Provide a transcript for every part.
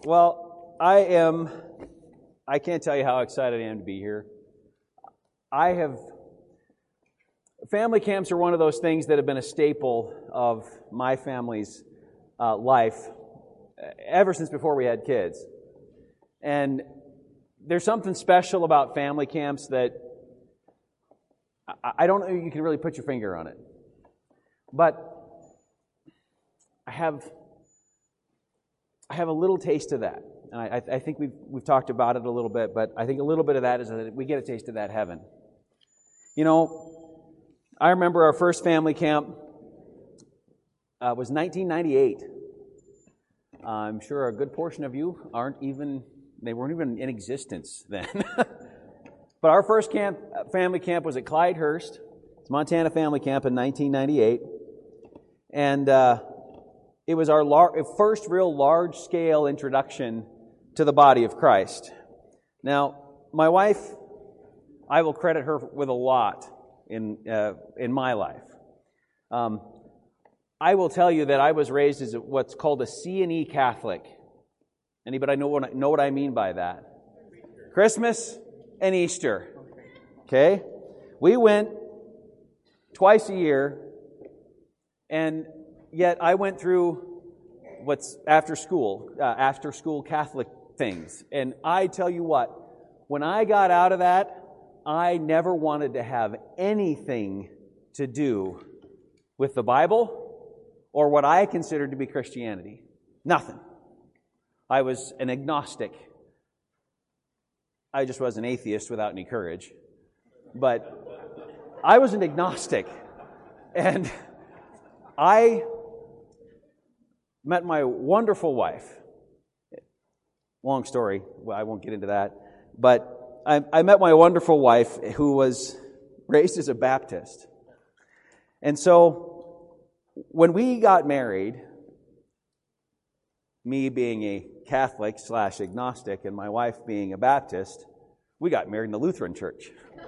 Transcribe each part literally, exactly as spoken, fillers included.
Well, I am, I can't tell you how excited I am to be here. I have, family camps are one of those things that have been a staple of my family's uh, life ever since before we had kids. And there's something special about family camps that I, I don't know if you can really put your finger on it. But I have I have a little taste of that. And I, I think we've, we've talked about it a little bit, but I think a little bit of that is that we get a taste of that heaven. You know, I remember our first family camp uh, was nineteen ninety-eight. I'm sure a good portion of you aren't even, they weren't even in existence then. But our first camp, family camp was at Clydehurst. It's Montana Family Camp in nineteen ninety-eight. And uh, it was our lar- first real large-scale introduction to the body of Christ. Now, my wife, I will credit her with a lot in uh, in my life. Um, I will tell you that I was raised as what's called a C and E Catholic. Anybody know what I, know what I mean by that? Christmas and Easter. Okay? We went twice a year, and yet I went through what's after school, uh, after school Catholic things. And I tell you what, when I got out of that, I never wanted to have anything to do with the Bible or what I considered to be Christianity. Nothing. I was an agnostic. I just was an atheist without any courage. But I was an agnostic. And I met my wonderful wife. Long story. Well, I won't get into that. But I, I met my wonderful wife who was raised as a Baptist. And so when we got married, me being a Catholic slash agnostic and my wife being a Baptist, we got married in the Lutheran church.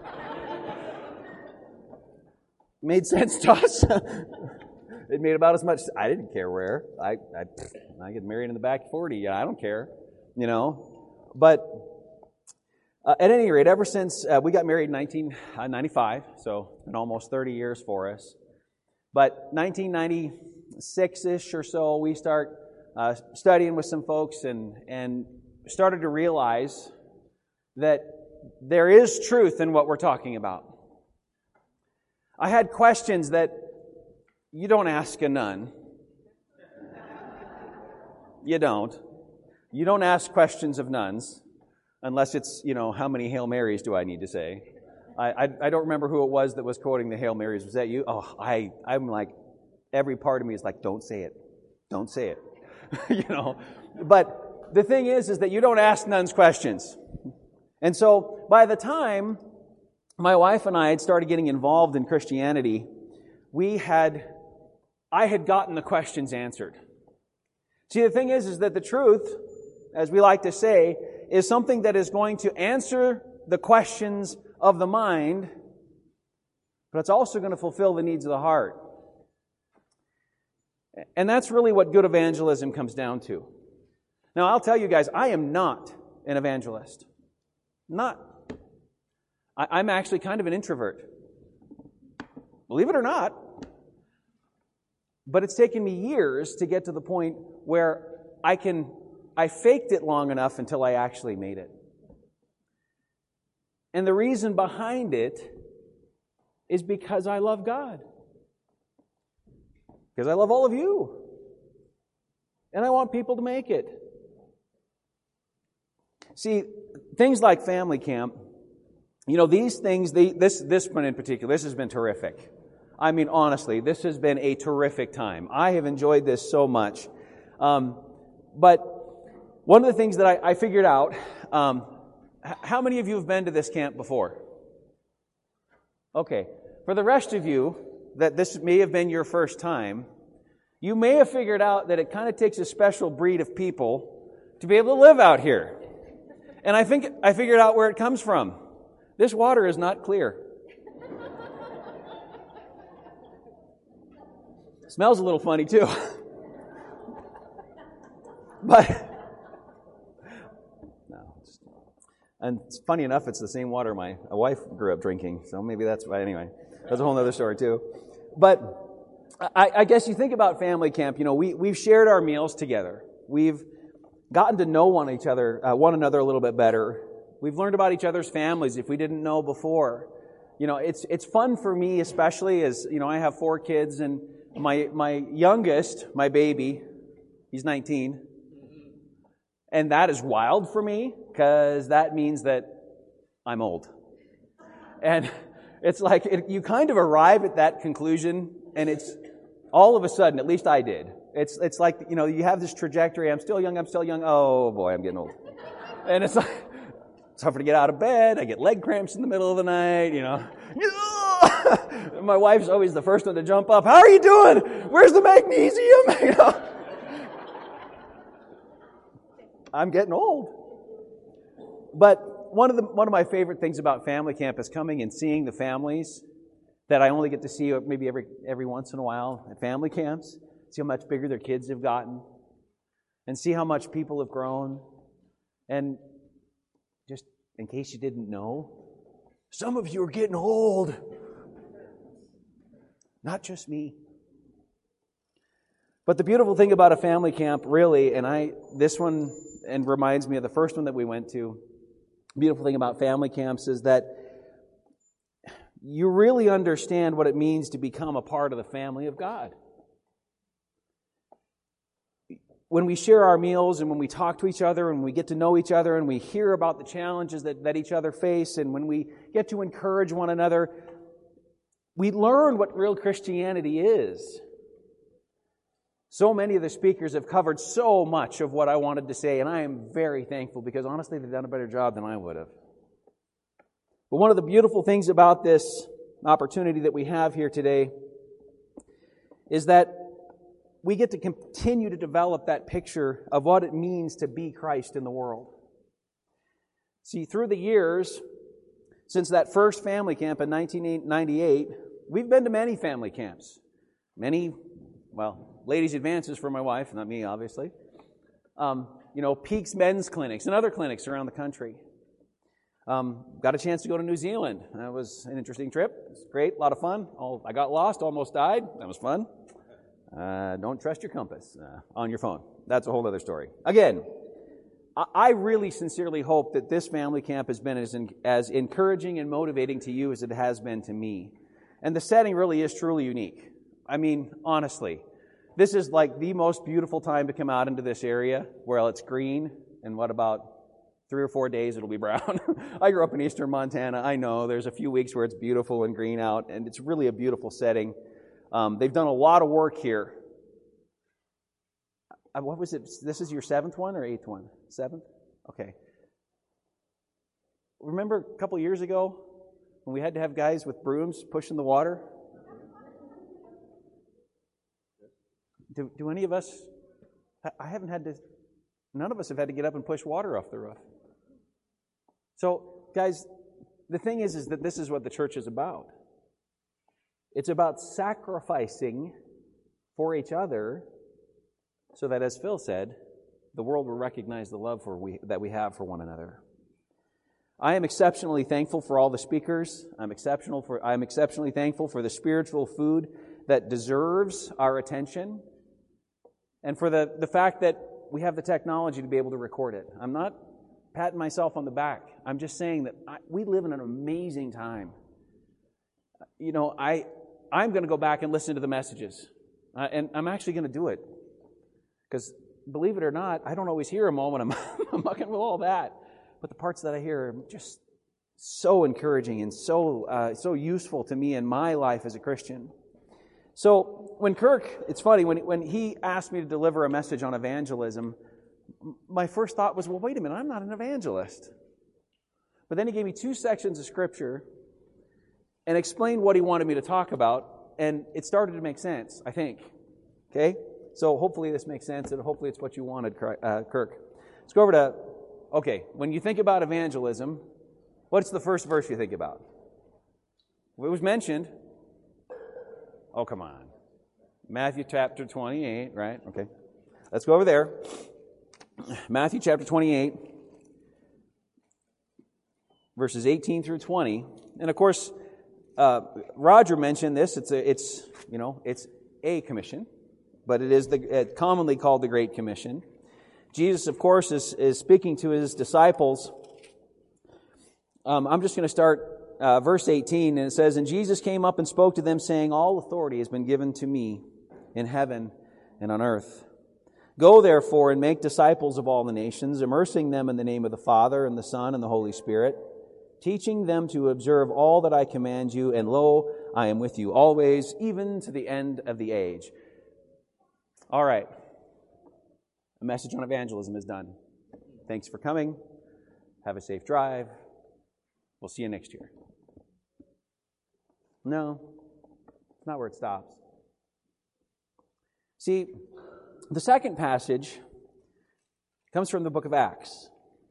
Made sense to us. It made about as much. I didn't care where. I I, I get married in the back forty. Yeah, I don't care, you know. But uh, at any rate, ever since uh, we got married in nineteen ninety-five, so it's been almost thirty years for us. But nineteen ninety-six-ish or so, we start uh, studying with some folks and and started to realize that there is truth in what we're talking about. I had questions that you don't ask a nun. You don't. You don't ask questions of nuns unless it's, you know, how many Hail Marys do I need to say? I, I I don't remember who it was that was quoting the Hail Marys. Was that you? Oh, I, I'm like, every part of me is like, don't say it. Don't say it. You know? But the thing is, is that you don't ask nuns questions. And so by the time my wife and I had started getting involved in Christianity, we had, I had gotten the questions answered. See, the thing is, is that the truth, as we like to say, is something that is going to answer the questions of the mind, but it's also going to fulfill the needs of the heart. And that's really what good evangelism comes down to. Now, I'll tell you guys, I am not an evangelist. Not. I, I'm actually kind of an introvert. Believe it or not. But it's taken me years to get to the point where I can, I faked it long enough until I actually made it. And the reason behind it is because I love God. Because I love all of you. And I want people to make it. See, things like family camp, you know, these things, they, this, this one in particular, this has been terrific. I mean, honestly, this has been a terrific time. I have enjoyed this so much. Um, but one of the things that I, I figured out, um, h- how many of you have been to this camp before? Okay. For the rest of you, that this may have been your first time, you may have figured out that it kind of takes a special breed of people to be able to live out here. And I think I figured out where it comes from. This water is not clear. Smells a little funny too. But And it's funny enough, it's the same water my wife grew up drinking, so maybe that's why. Anyway, that's a whole other story too. But I, I guess you think about family camp. You know, we we've shared our meals together. We've gotten to know one each other, uh, one another a little bit better. We've learned about each other's families if we didn't know before. You know, it's it's fun for me, especially as you know, I have four kids, and my my youngest, my baby, he's nineteen. And that is wild for me, because that means that I'm old. And it's like, it, you kind of arrive at that conclusion, and it's all of a sudden, at least I did. It's it's like, you know, you have this trajectory, I'm still young, I'm still young, oh boy, I'm getting old. And it's like, it's tougher to get out of bed, I get leg cramps in the middle of the night, you know. My wife's always the first one to jump up, how are you doing? Where's the magnesium? You know. I'm getting old. But one of the one of my favorite things about family camp is coming and seeing the families that I only get to see maybe every every once in a while at family camps. See how much bigger their kids have gotten, and see how much people have grown. And just in case you didn't know, some of you are getting old. Not just me. But the beautiful thing about a family camp, really, and I this one and reminds me of the first one that we went to. The beautiful thing about family camps is that you really understand what it means to become a part of the family of God. When we share our meals and when we talk to each other and we get to know each other and we hear about the challenges that, that each other face, and when we get to encourage one another, we learn what real Christianity is. So many of the speakers have covered so much of what I wanted to say, and I am very thankful because honestly they've done a better job than I would have. But one of the beautiful things about this opportunity that we have here today is that we get to continue to develop that picture of what it means to be Christ in the world. See, through the years, since that first family camp in nineteen ninety-eight, we've been to many family camps. Many, well, ladies' advances for my wife, not me, obviously. Um, you know, Peaks Men's Clinics and other clinics around the country. Um, got a chance to go to New Zealand. That was an interesting trip. It was great, a lot of fun. All, I got lost, almost died. That was fun. Uh, don't trust your compass uh, on your phone. That's a whole other story. Again, I, I really sincerely hope that this family camp has been as, in, as encouraging and motivating to you as it has been to me. And the setting really is truly unique. I mean, honestly. This is like the most beautiful time to come out into this area where it's green, and what about three or four days it'll be brown. I grew up in eastern Montana. I know there's a few weeks where it's beautiful and green out, and it's really a beautiful setting. Um, they've done a lot of work here. Uh, what was it? This is your seventh one or eighth one? Seventh? Okay. Remember a couple years ago when we had to have guys with brooms pushing the water? Do, do any of us, I haven't had to, none of us have had to get up and push water off the roof. So, guys, the thing is, is that this is what the church is about. It's about sacrificing for each other so that, as Phil said, the world will recognize the love for we, that we have for one another. I am exceptionally thankful for all the speakers. I'm exceptional for, I'm exceptionally thankful for the spiritual food that deserves our attention, and for the, the fact that we have the technology to be able to record it. I'm not patting myself on the back. I'm just saying that I, we live in an amazing time. You know, I, I'm going to go back and listen to the messages. Uh, and I'm actually going to do it. Because, believe it or not, I don't always hear them all when I'm, I'm mucking with all that. But the parts that I hear are just so encouraging and so uh, so useful to me in my life as a Christian. So when Kirk, it's funny, when, when he asked me to deliver a message on evangelism, my first thought was, well, wait a minute, I'm not an evangelist. But then he gave me two sections of Scripture and explained what he wanted me to talk about, and it started to make sense, I think. Okay? So hopefully this makes sense, and hopefully it's what you wanted, uh, Kirk. Let's go over to, okay, when you think about evangelism, what's the first verse you think about? It was mentioned. Oh, come on. Matthew chapter twenty-eight, right? Okay. Let's go over there. Matthew chapter twenty-eight. verses eighteen through twenty. And of course, uh, Roger mentioned this. It's a, it's you know, it's a commission, but it is the uh, commonly called the Great Commission. Jesus, of course, is is speaking to his disciples. Um, I'm just going to start uh, verse eighteen, and it says, "And Jesus came up and spoke to them, saying, All authority has been given to me in heaven and on earth. Go, therefore, and make disciples of all the nations, immersing them in the name of the Father, and the Son, and the Holy Spirit, teaching them to observe all that I command you, and lo, I am with you always, even to the end of the age." All right. A message on evangelism is done. Thanks for coming. Have a safe drive. We'll see you next year. No, it's not where it stops. See, the second passage comes from the book of Acts.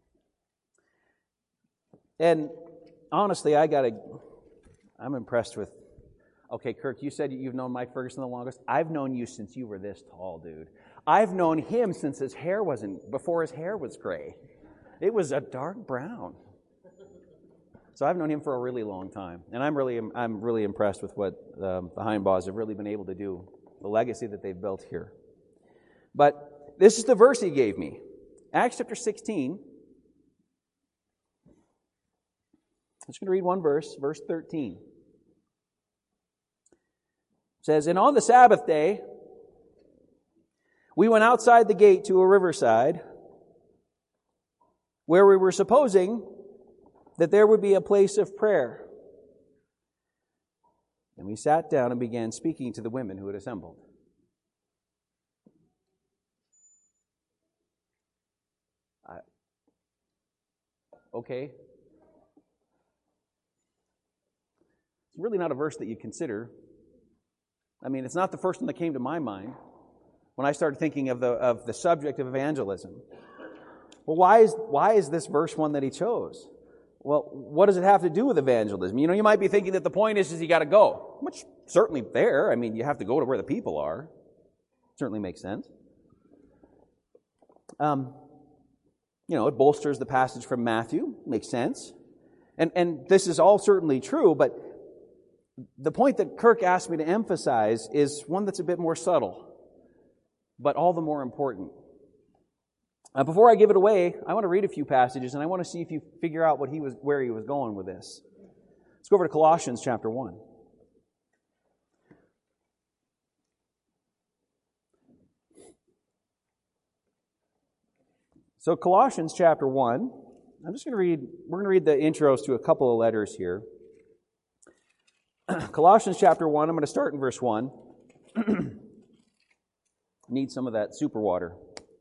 And honestly, I gotta, I'm impressed with, okay, Kirk, you said you've known Mike Ferguson the longest. I've known you since you were this tall, dude. I've known him since his hair wasn't, before his hair was gray. It was a dark brown. So I've known him for a really long time. And I'm really, I'm really impressed with what um, the Heinbaugh have really been able to do, the legacy that they've built here. But this is the verse he gave me. Acts chapter sixteen. I'm just going to read one verse, verse thirteen. It says, "And on the Sabbath day, we went outside the gate to a riverside, where we were supposing that there would be a place of prayer. And we sat down and began speaking to the women who had assembled." I, okay. It's really not a verse that you consider. I mean, it's not the first one that came to my mind when I started thinking of the of the subject of evangelism. Well, why is why is this verse one that he chose? Well, what does it have to do with evangelism? You know, you might be thinking that the point is, is you got to go, which certainly there. I mean, you have to go to where the people are. Certainly makes sense. Um, you know, it bolsters the passage from Matthew. Makes sense. And and this is all certainly true, but the point that Kirk asked me to emphasize is one that's a bit more subtle, but all the more important. Uh, before I give it away, I want to read a few passages, and I want to see if you figure out what he was, where he was going with this. Let's go over to Colossians chapter one. So Colossians chapter one, I'm just going to read, we're going to read the intros to a couple of letters here. Colossians chapter one, I'm going to start in verse one. Need some of that super water.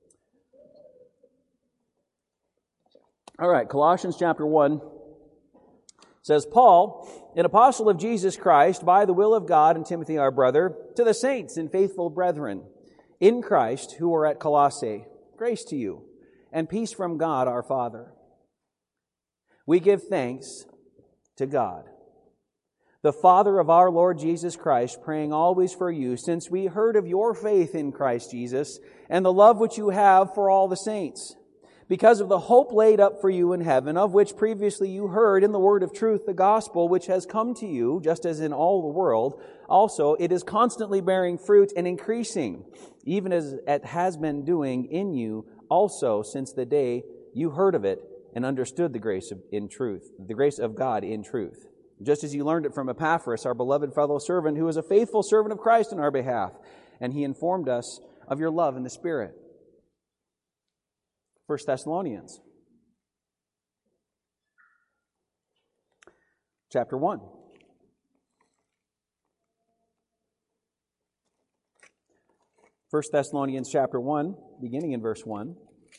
All right, Colossians chapter one says, "Paul, an apostle of Jesus Christ, by the will of God, and Timothy our brother, to the saints and faithful brethren in Christ who are at Colossae, grace to you, and peace from God our Father. We give thanks to God, the Father of our Lord Jesus Christ, praying always for you, since we heard of your faith in Christ Jesus, and the love which you have for all the saints, because of the hope laid up for you in heaven, of which previously you heard in the word of truth, the gospel, which has come to you, just as in all the world. Also, it is constantly bearing fruit and increasing, even as it has been doing in you also since the day you heard of it and understood the grace of, in truth, the grace of God in truth. Just as you learned it from Epaphras, our beloved fellow servant, who is a faithful servant of Christ on our behalf, and he informed us of your love in the Spirit." First Thessalonians chapter one. First Thessalonians chapter one, beginning in verse one.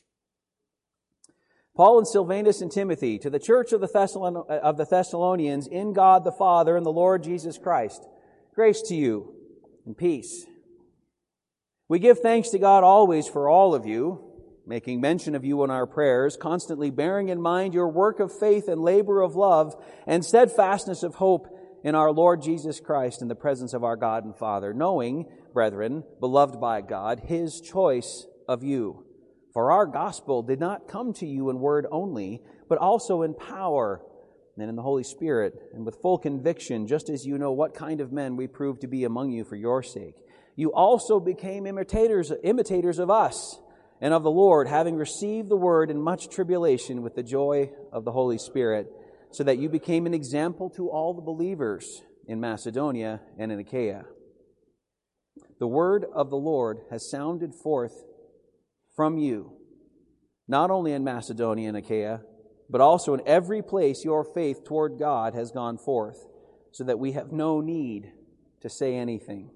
"Paul and Silvanus and Timothy, to the church of the, Thessalon- of the Thessalonians, in God the Father and the Lord Jesus Christ, grace to you and peace. We give thanks to God always for all of you, making mention of you in our prayers, constantly bearing in mind your work of faith and labor of love and steadfastness of hope in our Lord Jesus Christ in the presence of our God and Father, knowing, brethren, beloved by God, His choice of you. For our gospel did not come to you in word only, but also in power, and in the Holy Spirit, and with full conviction, just as you know what kind of men we proved to be among you for your sake. You also became imitators, imitators of us and of the Lord, having received the word in much tribulation with the joy of the Holy Spirit, so that you became an example to all the believers in Macedonia and in Achaia. The word of the Lord has sounded forth from you, not only in Macedonia and Achaia, but also in every place your faith toward God has gone forth, so that we have no need to say anything.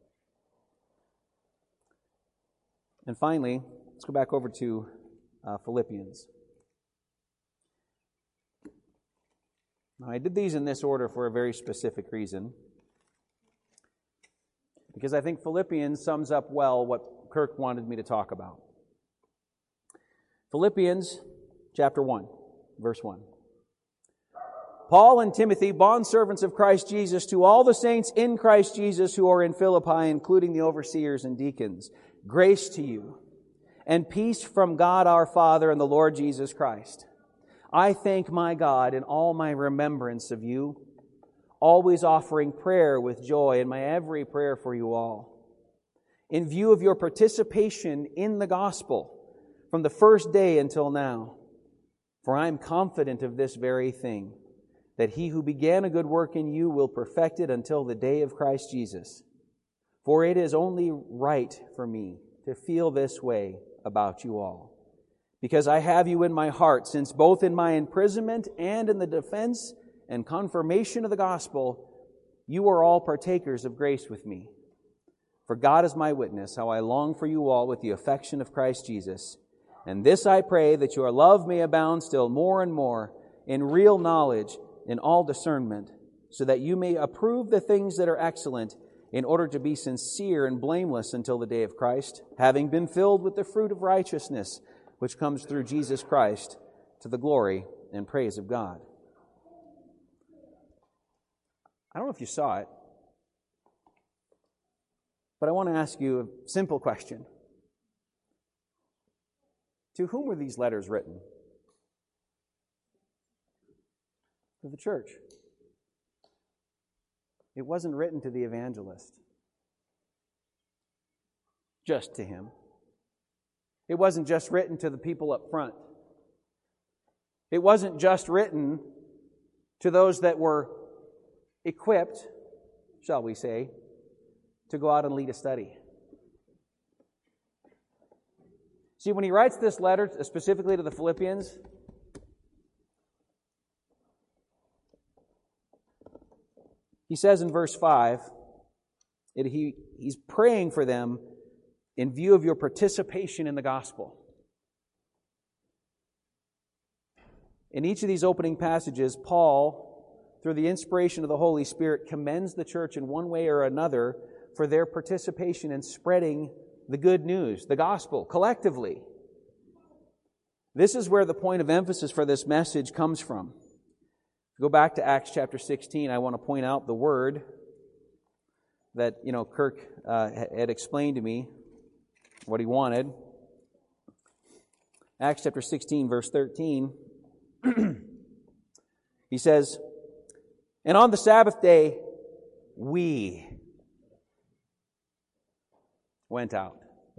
And finally, let's go back over to uh, Philippians. Now, I did these in this order for a very specific reason, because I think Philippians sums up well what Kirk wanted me to talk about. Philippians chapter one. Verse one. Paul and Timothy, bondservants of Christ Jesus, to all the saints in Christ Jesus who are in Philippi, including the overseers and deacons, grace to you, and peace from God our Father and the Lord Jesus Christ. I thank my God in all my remembrance of you, always offering prayer with joy in my every prayer for you all, in view of your participation in the gospel from the first day until now. For I am confident of this very thing, that he who began a good work in you will perfect it until the day of Christ Jesus. For it is only right for me to feel this way about you all, because I have you in my heart, since both in my imprisonment and in the defense and confirmation of the gospel, you are all partakers of grace with me. For God is my witness, how I long for you all with the affection of Christ Jesus. And this I pray, that your love may abound still more and more in real knowledge, in all discernment, so that you may approve the things that are excellent, in order to be sincere and blameless until the day of Christ, having been filled with the fruit of righteousness, which comes through Jesus Christ, to the glory and praise of God. I don't know if you saw it, but I want to ask you a simple question. To whom were these letters written? To the church. It wasn't written to the evangelist. Just to him. It wasn't just written to the people up front. It wasn't just written to those that were equipped, shall we say, to go out and lead a study. See, when he writes this letter specifically to the Philippians, he says in verse five, that he, he's praying for them in view of your participation in the gospel. In each of these opening passages, Paul, through the inspiration of the Holy Spirit, commends the church in one way or another for their participation in spreading the good news, the gospel, collectively. This is where the point of emphasis for this message comes from. Go back to Acts chapter sixteen. I want to point out the word that, you know, Kirk uh, had explained to me what he wanted. Acts chapter sixteen, verse thirteen. He says, "And on the Sabbath day, we went out."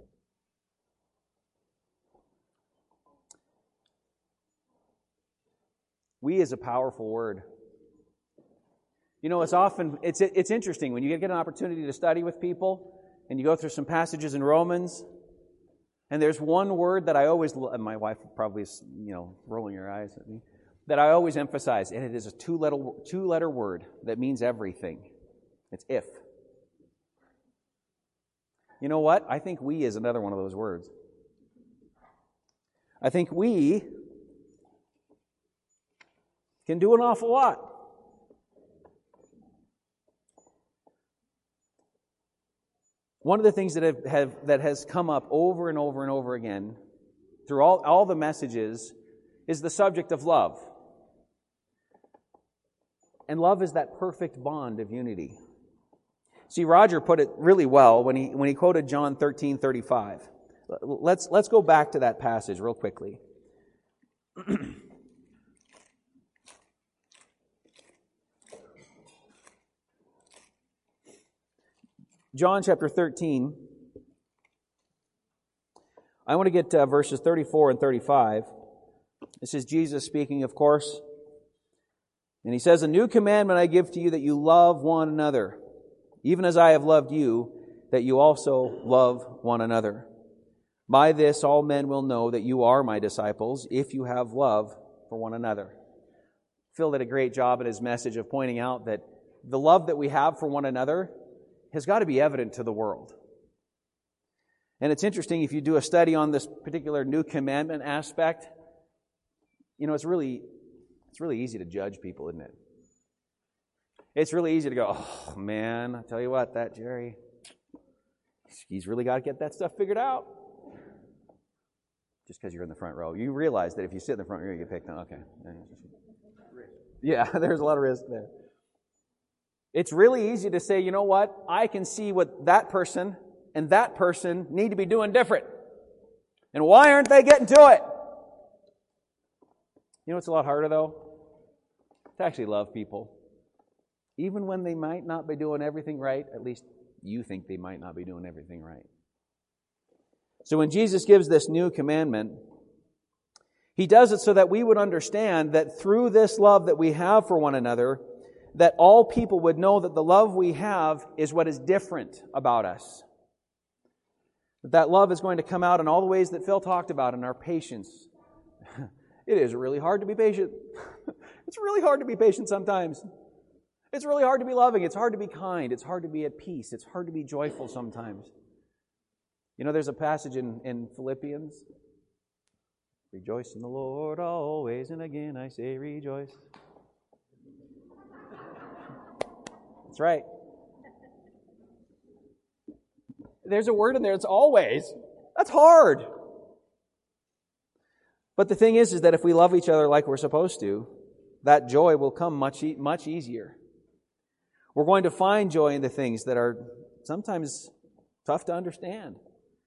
We is a powerful word. You know, it's often, it's it's interesting when you get an opportunity to study with people and you go through some passages in Romans, and there's one word that I always, and my wife probably is, you know, rolling her eyes at me, that I always emphasize, and it is a two-letter, two-letter word that means everything. It's if. You know what? I think we is another one of those words. I think we can do an awful lot. One of the things that have, have that has come up over and over and over again through all, all the messages is the subject of love. And love is that perfect bond of unity. See, Roger put it really well when he when he quoted John thirteen thirty-five. Let's let's go back to that passage real quickly. John chapter thirteen. I want to get uh, verses thirty-four and thirty-five. This is Jesus speaking, of course. And he says, "A new commandment I give to you, that you love one another, even as I have loved you, that you also love one another. By this all men will know that you are my disciples, if you have love for one another." Phil did a great job in his message of pointing out that the love that we have for one another has got to be evident to the world. And it's interesting, if you do a study on this particular new commandment aspect, you know, it's really it's really easy to judge people, isn't it? It's really easy to go, "Oh, man, I tell you what, that Jerry, he's really got to get that stuff figured out." Just because you're in the front row. You realize that if you sit in the front row, you get picked on. Okay. Yeah, there's a lot of risk there. It's really easy to say, you know what, I can see what that person and that person need to be doing different. And why aren't they getting to it? You know what's a lot harder, though? To actually love people. Even when they might not be doing everything right, at least you think they might not be doing everything right. So when Jesus gives this new commandment, He does it so that we would understand that through this love that we have for one another, that all people would know that the love we have is what is different about us. That that love is going to come out in all the ways that Phil talked about, in our patience. It is really hard to be patient. It's really hard to be patient sometimes. It's really hard to be loving. It's hard to be kind. It's hard to be at peace. It's hard to be joyful sometimes. You know, there's a passage in, in Philippians. Rejoice in the Lord always, and again I say rejoice. That's right. There's a word in there, it's always. That's hard. But the thing is, is that if we love each other like we're supposed to, that joy will come much, much easier. We're going to find joy in the things that are sometimes tough to understand.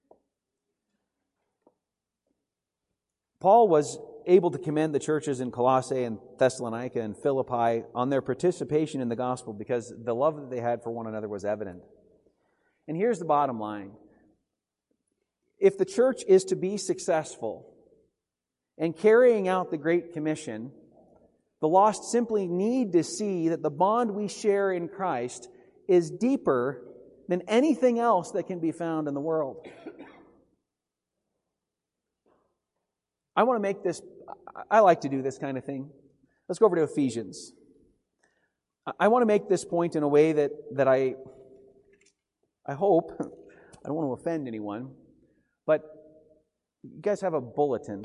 Paul was able to commend the churches in Colossae and Thessalonica and Philippi on their participation in the gospel because the love that they had for one another was evident. And here's the bottom line. If the church is to be successful in carrying out the Great Commission, the lost simply need to see that the bond we share in Christ is deeper than anything else that can be found in the world. I want to make this, I like to do this kind of thing. Let's go over to Ephesians. I want to make this point in a way that, that I, I hope, I don't want to offend anyone, but you guys have a bulletin.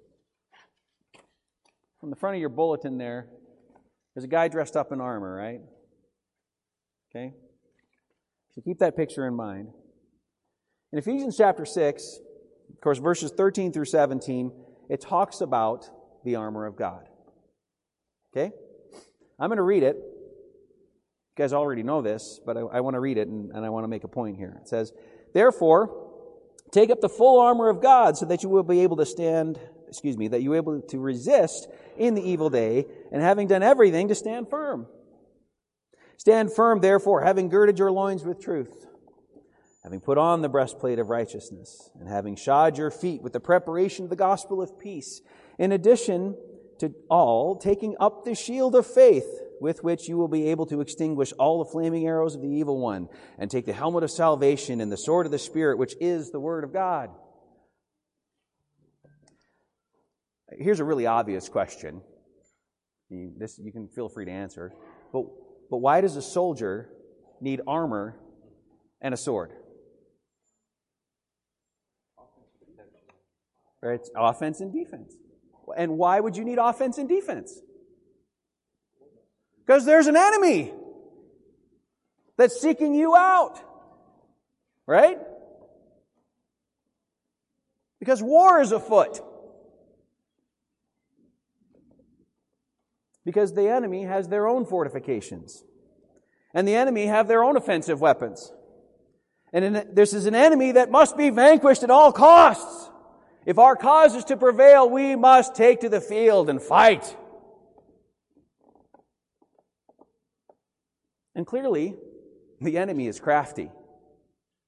From the front of your bulletin there, there's a guy dressed up in armor, right? Okay? So keep that picture in mind. In Ephesians chapter six, of course, verses thirteen through seventeen, it talks about the armor of God. Okay? I'm going to read it. You guys already know this, but I, I want to read it, and, and I want to make a point here. It says, "Therefore, take up the full armor of God so that you will be able to stand, excuse me, that you will be able to resist in the evil day, and having done everything, to stand firm. Stand firm, therefore, having girded your loins with truth, having put on the breastplate of righteousness, and having shod your feet with the preparation of the gospel of peace. In addition to all, taking up the shield of faith, with which you will be able to extinguish all the flaming arrows of the evil one, and take the helmet of salvation and the sword of the Spirit, which is the Word of God." Here's a really obvious question. You, this, you can feel free to answer. But, but why does a soldier need armor and a sword? Right? It's offense and defense. And why would you need offense and defense? Because there's an enemy that's seeking you out. Right? Because war is afoot. Because the enemy has their own fortifications. And the enemy have their own offensive weapons. And in, this is an enemy that must be vanquished at all costs. If our cause is to prevail, we must take to the field and fight. And clearly, the enemy is crafty.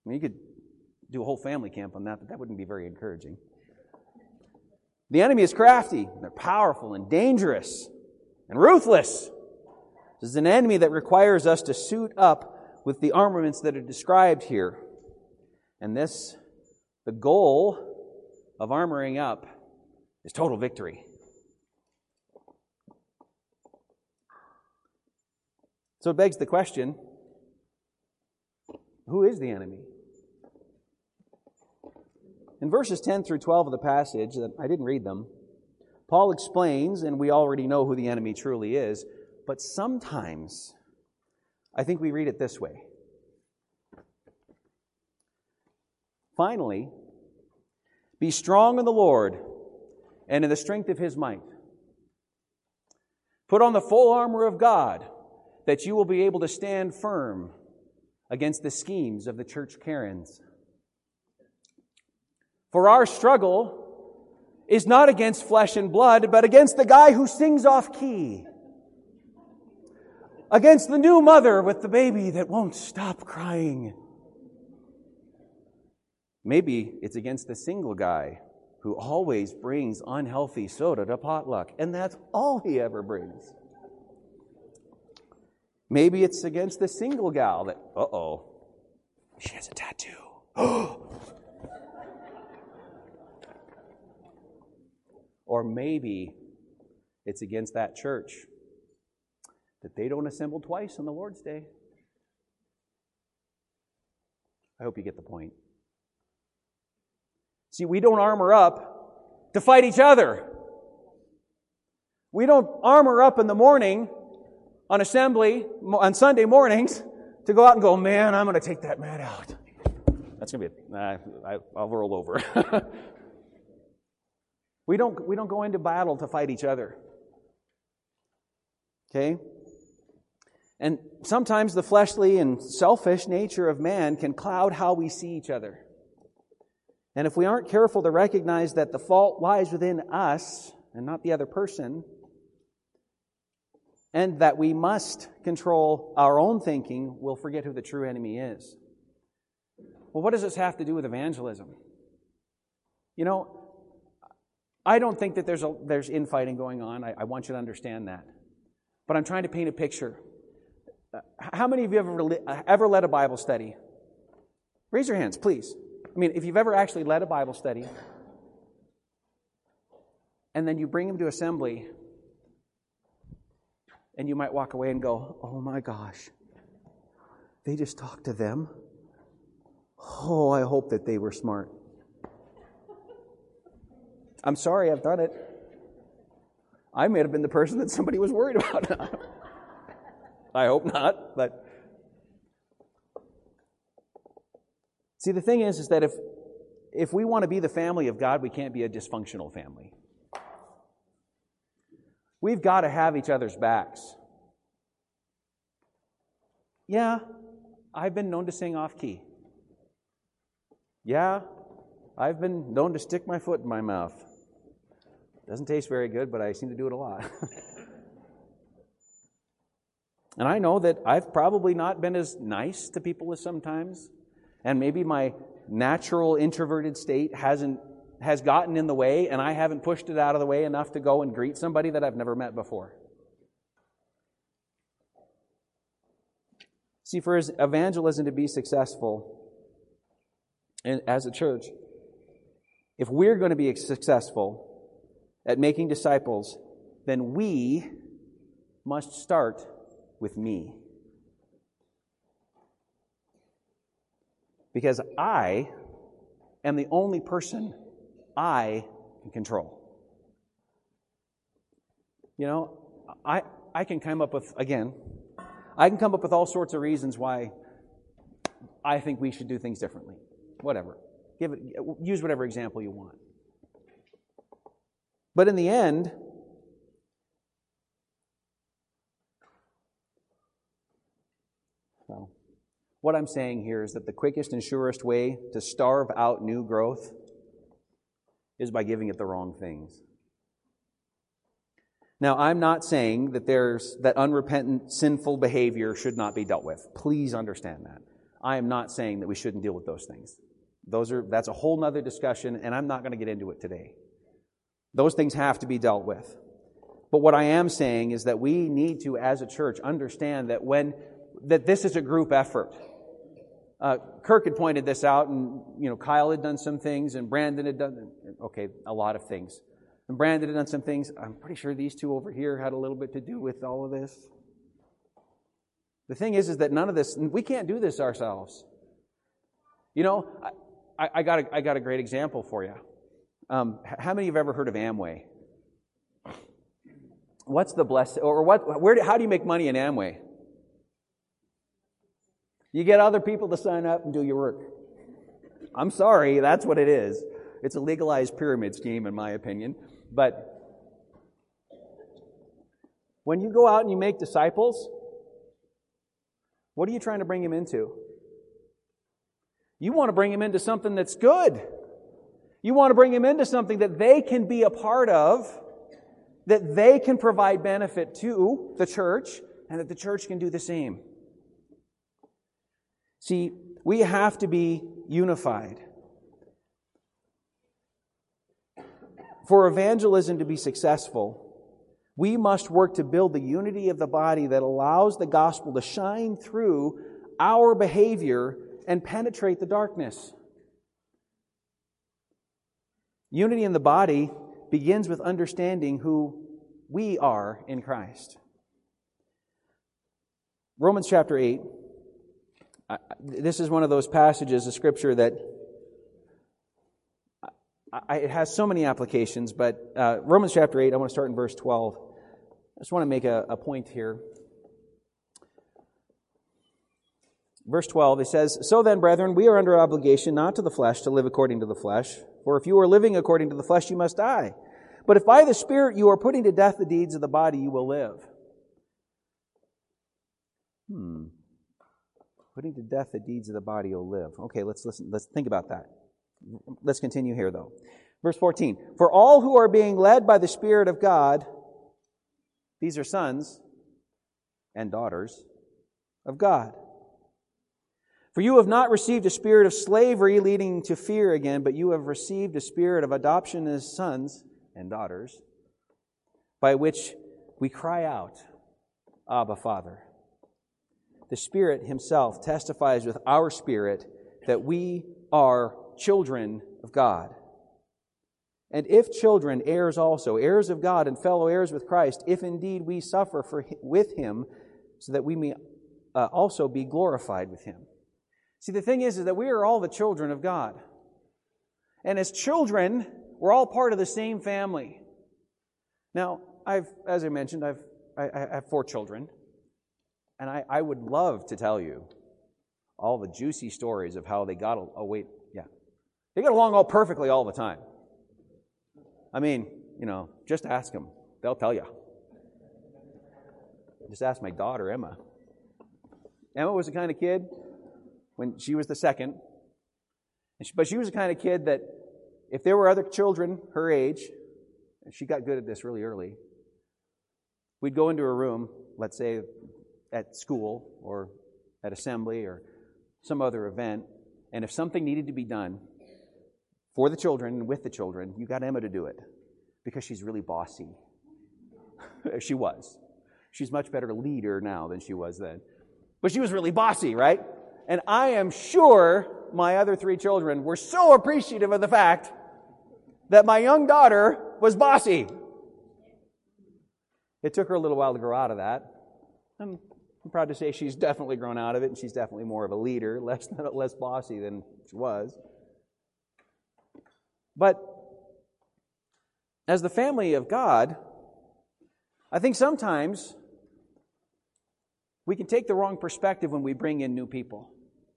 I mean, you could do a whole family camp on that, but that wouldn't be very encouraging. The enemy is crafty. They're powerful and dangerous and ruthless. This is an enemy that requires us to suit up with the armaments that are described here. And this, the goal of armoring up, is total victory. So it begs the question, who is the enemy? In verses ten through twelve of the passage, I didn't read them, Paul explains, and we already know who the enemy truly is, but sometimes I think we read it this way. Finally, be strong in the Lord and in the strength of His might. Put on the full armor of God, that you will be able to stand firm against the schemes of the church Karens. For our struggle is not against flesh and blood, but against the guy who sings off key. Against the new mother with the baby that won't stop crying. Maybe it's against the single guy who always brings unhealthy soda to potluck, and that's all he ever brings. Maybe it's against the single gal that, uh-oh, she has a tattoo. Or maybe it's against that church that they don't assemble twice on the Lord's Day. I hope you get the point. See, we don't armor up to fight each other. We don't armor up in the morning on assembly, on Sunday mornings, to go out and go, man, I'm going to take that man out. That's going to be, nah, I, I'll roll over. We don't, we don't go into battle to fight each other. Okay? And sometimes the fleshly and selfish nature of man can cloud how we see each other. And if we aren't careful to recognize that the fault lies within us and not the other person, and that we must control our own thinking, we'll forget who the true enemy is. Well, what does this have to do with evangelism? You know, I don't think that there's a, there's infighting going on. I, I want you to understand that. But I'm trying to paint a picture. Uh, how many of you have ever, ever led a Bible study? Raise your hands, please. I mean, if you've ever actually led a Bible study, and then you bring them to assembly, and you might walk away and go, oh my gosh, they just talked to them? Oh, I hope that they were smart. I'm sorry, I've done it. I may have been the person that somebody was worried about. I hope not, but... See, the thing is, is that if, if we want to be the family of God, we can't be a dysfunctional family. We've got to have each other's backs. Yeah, I've been known to sing off key. Yeah, I've been known to stick my foot in my mouth. Doesn't taste very good, but I seem to do it a lot. And I know that I've probably not been as nice to people as sometimes. And maybe my natural introverted state hasn't has gotten in the way, and I haven't pushed it out of the way enough to go and greet somebody that I've never met before. See, for evangelism to be successful as a church, if we're going to be successful at making disciples, then we must start with me. Because I am the only person I can control. You know, I, I can come up with, again, I can come up with all sorts of reasons why I think we should do things differently. Whatever. Give it, use whatever example you want. But in the end, well, what I'm saying here is that the quickest and surest way to starve out new growth is by giving it the wrong things. Now, I'm not saying that there's that unrepentant, sinful behavior should not be dealt with. Please understand that. I am not saying that we shouldn't deal with those things. Those are that's a whole nother discussion, and I'm not going to get into it today. Those things have to be dealt with. But what I am saying is that we need to, as a church, understand that when that this is a group effort. Uh, Kirk had pointed this out, and you know Kyle had done some things, and Brandon had done okay a lot of things, and Brandon had done some things. I'm pretty sure these two over here had a little bit to do with all of this. The thing is, is that none of this, we can't do this ourselves. You know, I, I got a, I got a great example for you. Um, how many of you have ever heard of Amway? What's the bless or what? Where? Do, how do you make money in Amway? You get other people to sign up and do your work. I'm sorry, that's what it is. It's a legalized pyramid scheme, in my opinion. But when you go out and you make disciples, what are you trying to bring him into? You want to bring him into something that's good. You want to bring him into something that they can be a part of, that they can provide benefit to the church, and that the church can do the same. See, we have to be unified. For evangelism to be successful, we must work to build the unity of the body that allows the gospel to shine through our behavior and penetrate the darkness. Unity in the body begins with understanding who we are in Christ. Romans chapter eight. This is one of those passages of Scripture that it has so many applications, but uh, Romans chapter eight, I want to start in verse twelve. I just want to make a, a point here. Verse twelve, it says, "So then, brethren, we are under obligation not to the flesh to live according to the flesh. For if you are living according to the flesh, you must die. But if by the Spirit you are putting to death the deeds of the body, you will live." Hmm. Putting to death the deeds of the body, you'll live. Okay, let's listen. Let's think about that. Let's continue here, though. Verse fourteen. "For all who are being led by the Spirit of God, these are sons and daughters of God. For you have not received a spirit of slavery leading to fear again, but you have received a spirit of adoption as sons and daughters, by which we cry out, Abba, Father. The Spirit Himself testifies with our spirit that we are children of God. And if children, heirs also, heirs of God and fellow heirs with Christ, if indeed we suffer for with Him, so that we may uh, also be glorified with Him." See, the thing is, is that we are all the children of God. And as children, we're all part of the same family. Now, I've, as I mentioned, I've I, I have four children. And I, I would love to tell you all the juicy stories of how they got, oh wait, yeah. They got along all perfectly all the time. I mean, you know, just ask them. They'll tell you. Just ask my daughter, Emma. Emma was the kind of kid, when she was the second, but she was the kind of kid that if there were other children her age, and she got good at this really early, we'd go into a room, let's say at school or at assembly or some other event, and if something needed to be done for the children and with the children, you got Emma to do it because she's really bossy. She was. She's much better leader now than she was then. But she was really bossy, right? And I am sure my other three children were so appreciative of the fact that my young daughter was bossy. It took her a little while to grow out of that. I'm, I'm proud to say she's definitely grown out of it, and she's definitely more of a leader, less, less bossy than she was. But as the family of God, I think sometimes we can take the wrong perspective when we bring in new people.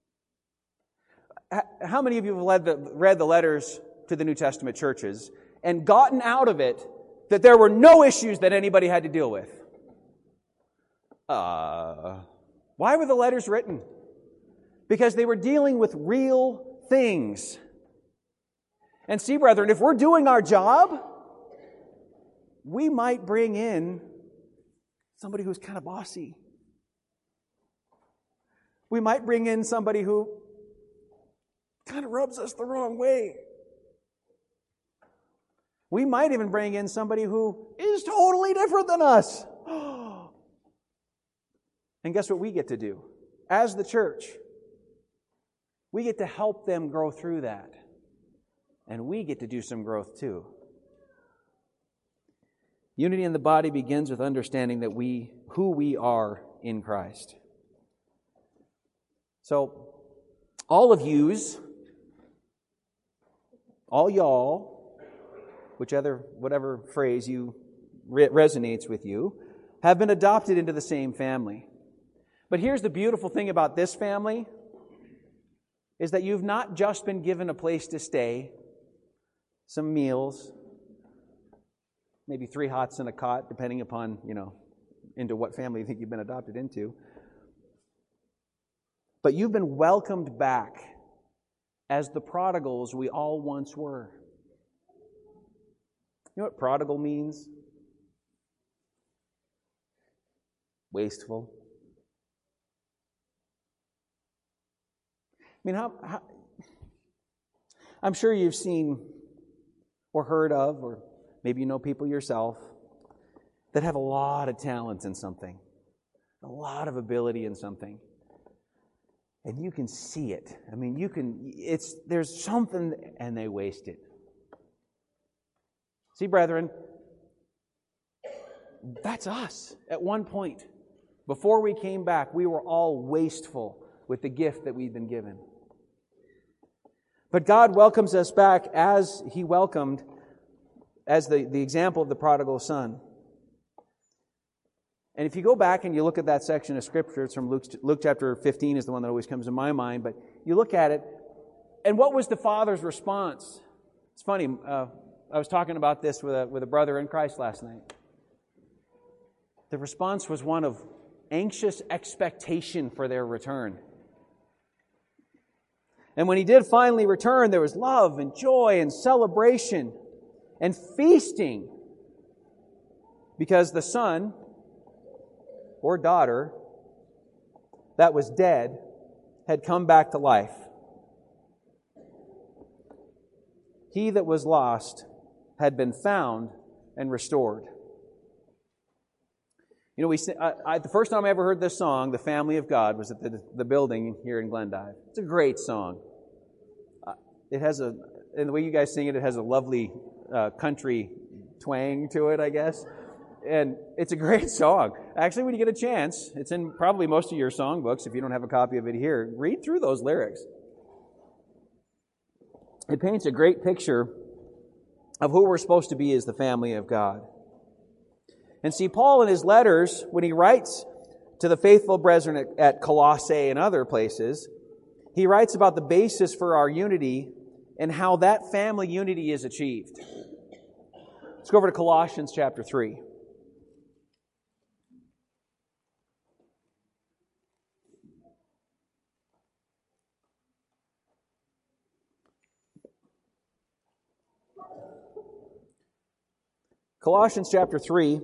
How many of you have read the, read the letters to the New Testament churches and gotten out of it that there were no issues that anybody had to deal with? Uh, why were the letters written? Because they were dealing with real things. And see, brethren, if we're doing our job, we might bring in somebody who's kind of bossy. We might bring in somebody who kind of rubs us the wrong way. We might even bring in somebody who is totally different than us. And guess what we get to do? As the church, we get to help them grow through that. And we get to do some growth too. Unity in the body begins with understanding that we, who we are in Christ. So, all of yous, all y'all, whichever, whatever phrase you re- resonates with you, have been adopted into the same family. But here's the beautiful thing about this family, is that you've not just been given a place to stay, some meals, maybe three hots and a cot, depending upon, you know, into what family you think you've been adopted into. But you've been welcomed back as the prodigals we all once were. You know what prodigal means? Wasteful. I mean, how, how I'm sure you've seen or heard of, or maybe you know people yourself, that have a lot of talent in something, a lot of ability in something. And you can see it. I mean, you can, it's, there's something, and they waste it. See, brethren, that's us at one point. Before we came back, we were all wasteful with the gift that we've been given. But God welcomes us back as He welcomed, as the, the example of the prodigal son. And if you go back and you look at that section of Scripture, it's from Luke, Luke chapter fifteen is the one that always comes to my mind, but you look at it, and what was the father's response? It's funny, uh, I was talking about this with a, with a brother in Christ last night. The response was one of anxious expectation for their return. And when he did finally return, there was love and joy and celebration and feasting, because the son or daughter that was dead had come back to life. He that was lost had been found and restored. You know, we I, I, the first time I ever heard this song, "The Family of God," was at the, the building here in Glendive. It's a great song. Uh, it has a, and the way you guys sing it, it has a lovely uh, country twang to it, I guess. And it's a great song. Actually, when you get a chance, it's in probably most of your songbooks. If you don't have a copy of it here, read through those lyrics. It paints a great picture of who we're supposed to be as the family of God. And see, Paul in his letters, when he writes to the faithful brethren at, at Colossae and other places, he writes about the basis for our unity and how that family unity is achieved. Let's go over to Colossians chapter three. Colossians chapter three.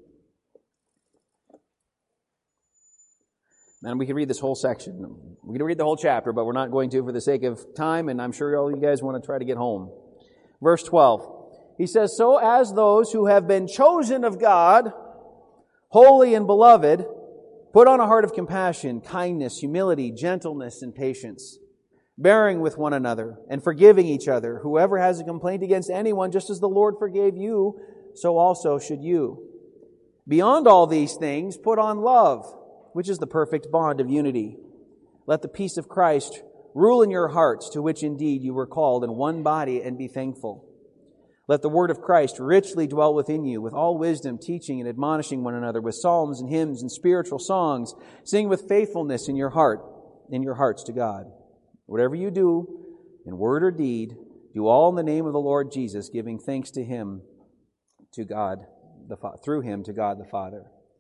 And we could read this whole section. We could read the whole chapter, but we're not going to for the sake of time, and I'm sure all you guys want to try to get home. Verse twelve. He says, "So as those who have been chosen of God, holy and beloved, put on a heart of compassion, kindness, humility, gentleness, and patience, bearing with one another, and forgiving each other. Whoever has a complaint against anyone, just as the Lord forgave you, so also should you. Beyond all these things, put on love, which is the perfect bond of unity. Let the peace of Christ rule in your hearts, to which indeed you were called in one body, and be thankful. Let the word of Christ richly dwell within you, with all wisdom, teaching and admonishing one another with psalms and hymns and spiritual songs. Sing with faithfulness in your heart, in your hearts to God. Whatever you do, in word or deed, do all in the name of the Lord Jesus, giving thanks to Him, to God, the through Him to God the Father."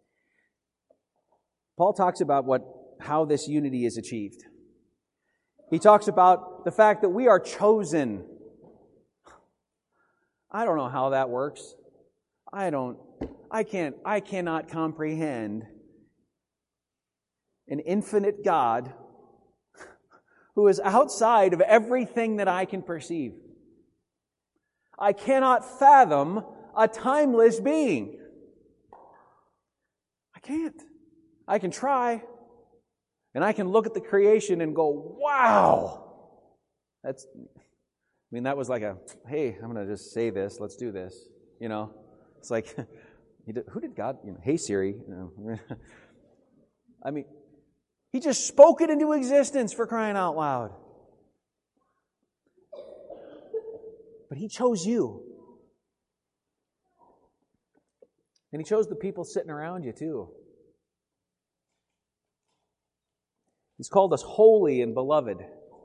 Paul talks about what how this unity is achieved. He talks about the fact that we are chosen. I don't know how that works. I don't, I can't, I cannot comprehend an infinite God who is outside of everything that I can perceive. I cannot fathom a timeless being. I can't. I can try, and I can look at the creation and go, wow! That's, I mean, that was like a, hey, I'm going to just say this, let's do this. You know, it's like, who did God, you know, hey Siri. You know. I mean, He just spoke it into existence, for crying out loud. But He chose you. And He chose the people sitting around you too. He's called us holy and beloved.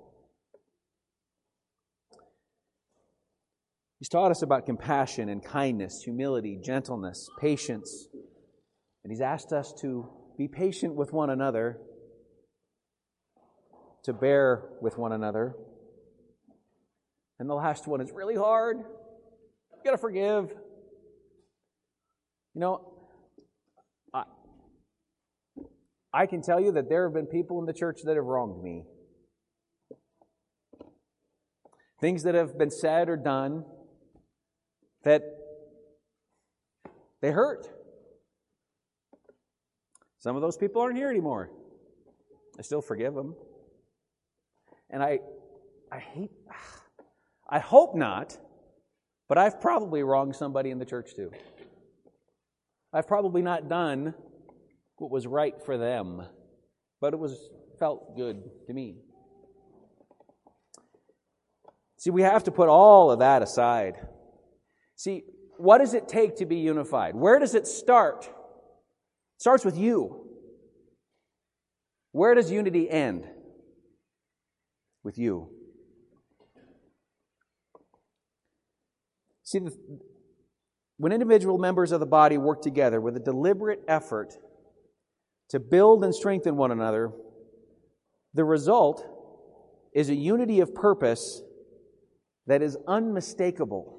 He's taught us about compassion and kindness, humility, gentleness, patience. And He's asked us to be patient with one another, to bear with one another. And the last one is really hard. You got to forgive. You know, I, I can tell you that there have been people in the church that have wronged me. Things that have been said or done that they hurt. Some of those people aren't here anymore. I still forgive them. And I I hate, I hope not, but I've probably wronged somebody in the church too. I've probably not done what was right for them, but it was felt good to me. See, we have to put all of that aside. See, what does it take to be unified? Where does it start? It starts with you. Where does unity end? With you. See, the, when individual members of the body work together with a deliberate effort to build and strengthen one another, the result is a unity of purpose that is unmistakable.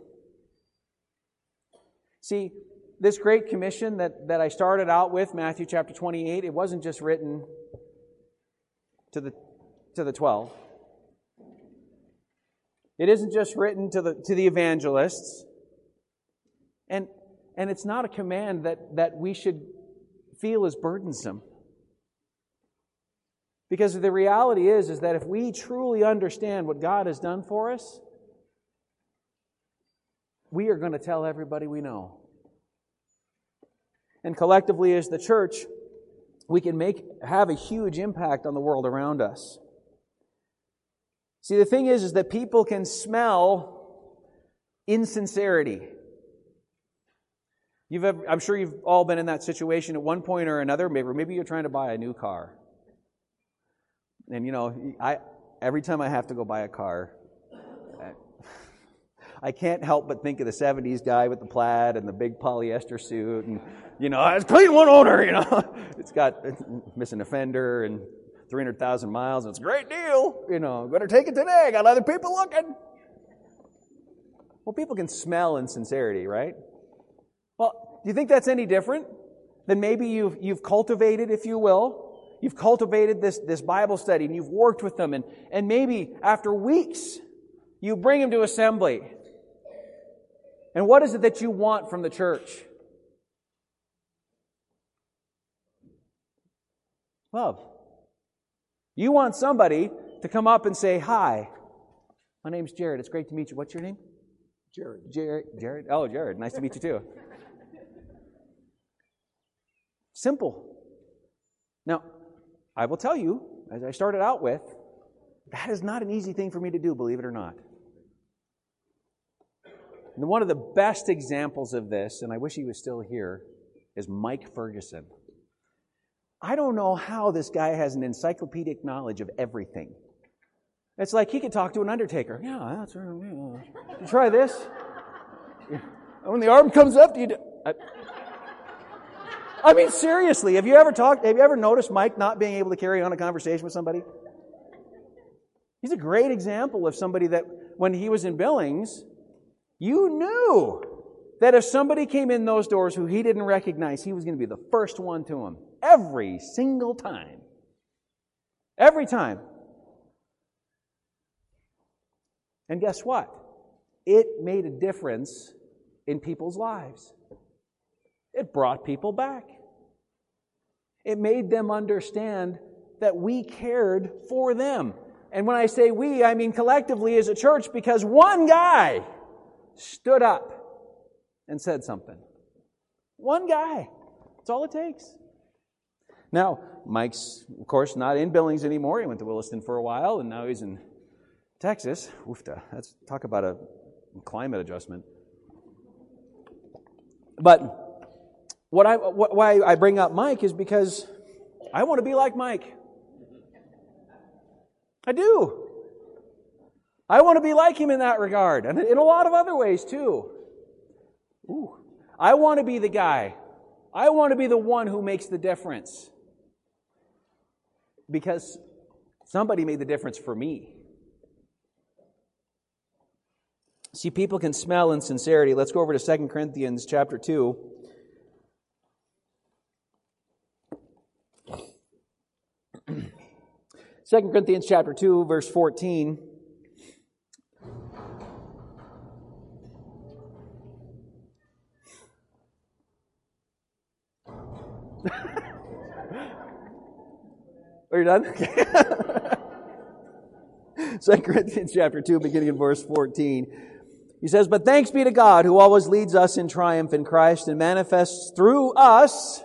See, this Great Commission that, that I started out with, Matthew chapter twenty-eight, it wasn't just written to the to the twelve. It isn't just written to the to the evangelists. And and it's not a command that, that we should feel is burdensome. Because the reality is, is that if we truly understand what God has done for us, we are going to tell everybody we know. And collectively as the church, we can make have a huge impact on the world around us. See, the thing is, is that people can smell insincerity. You've ever, I'm sure you've all been in that situation at one point or another. Maybe, maybe you're trying to buy a new car. And you know, I every time I have to go buy a car, I can't help but think of the seventies guy with the plaid and the big polyester suit, and you know, it's clean one owner. You know, it's got it's missing a fender and three hundred thousand miles. And it's a great deal. You know, better take it today. I got other people looking. Well, people can smell insincerity, right? Well, do you think that's any different than maybe you've you've cultivated, if you will? You've cultivated this, this Bible study and you've worked with them, and, and maybe after weeks you bring them to assembly. And what is it that you want from the church? Love. You want somebody to come up and say, "Hi, my name's Jared. It's great to meet you." What's your name? Jared. Jared. Jared. Oh, Jared. Nice to meet you too. Simple. Now, I will tell you, as I started out with, that is not an easy thing for me to do, believe it or not. And one of the best examples of this, and I wish he was still here, is Mike Ferguson. I don't know how this guy has an encyclopedic knowledge of everything. It's like he could talk to an undertaker. Yeah, that's right. Yeah. You try this. When the arm comes up, do you do... I, I mean, seriously, have you ever talked, have you ever noticed Mike not being able to carry on a conversation with somebody? He's a great example of somebody that when he was in Billings, you knew that if somebody came in those doors who he didn't recognize, he was going to be the first one to them. Every single time. Every time. And guess what? It made a difference in people's lives. It brought people back. It made them understand that we cared for them. And when I say we, I mean collectively as a church, because one guy stood up and said something. One guy. That's all it takes. Now, Mike's, of course, not in Billings anymore. He went to Williston for a while, and now he's in Texas. Oofta. Let's talk about a climate adjustment. But what I, what, why I bring up Mike is because I want to be like Mike. I do. I want to be like him in that regard, and in a lot of other ways too. Ooh. I want to be the guy. I want to be the one who makes the difference. Because somebody made the difference for me. See, people can smell insincerity. Let's go over to Second Corinthians chapter two. Second Corinthians chapter two, verse fourteen. Are you done? Second Corinthians chapter two, beginning in verse fourteen. He says, "But thanks be to God, who always leads us in triumph in Christ and manifests through us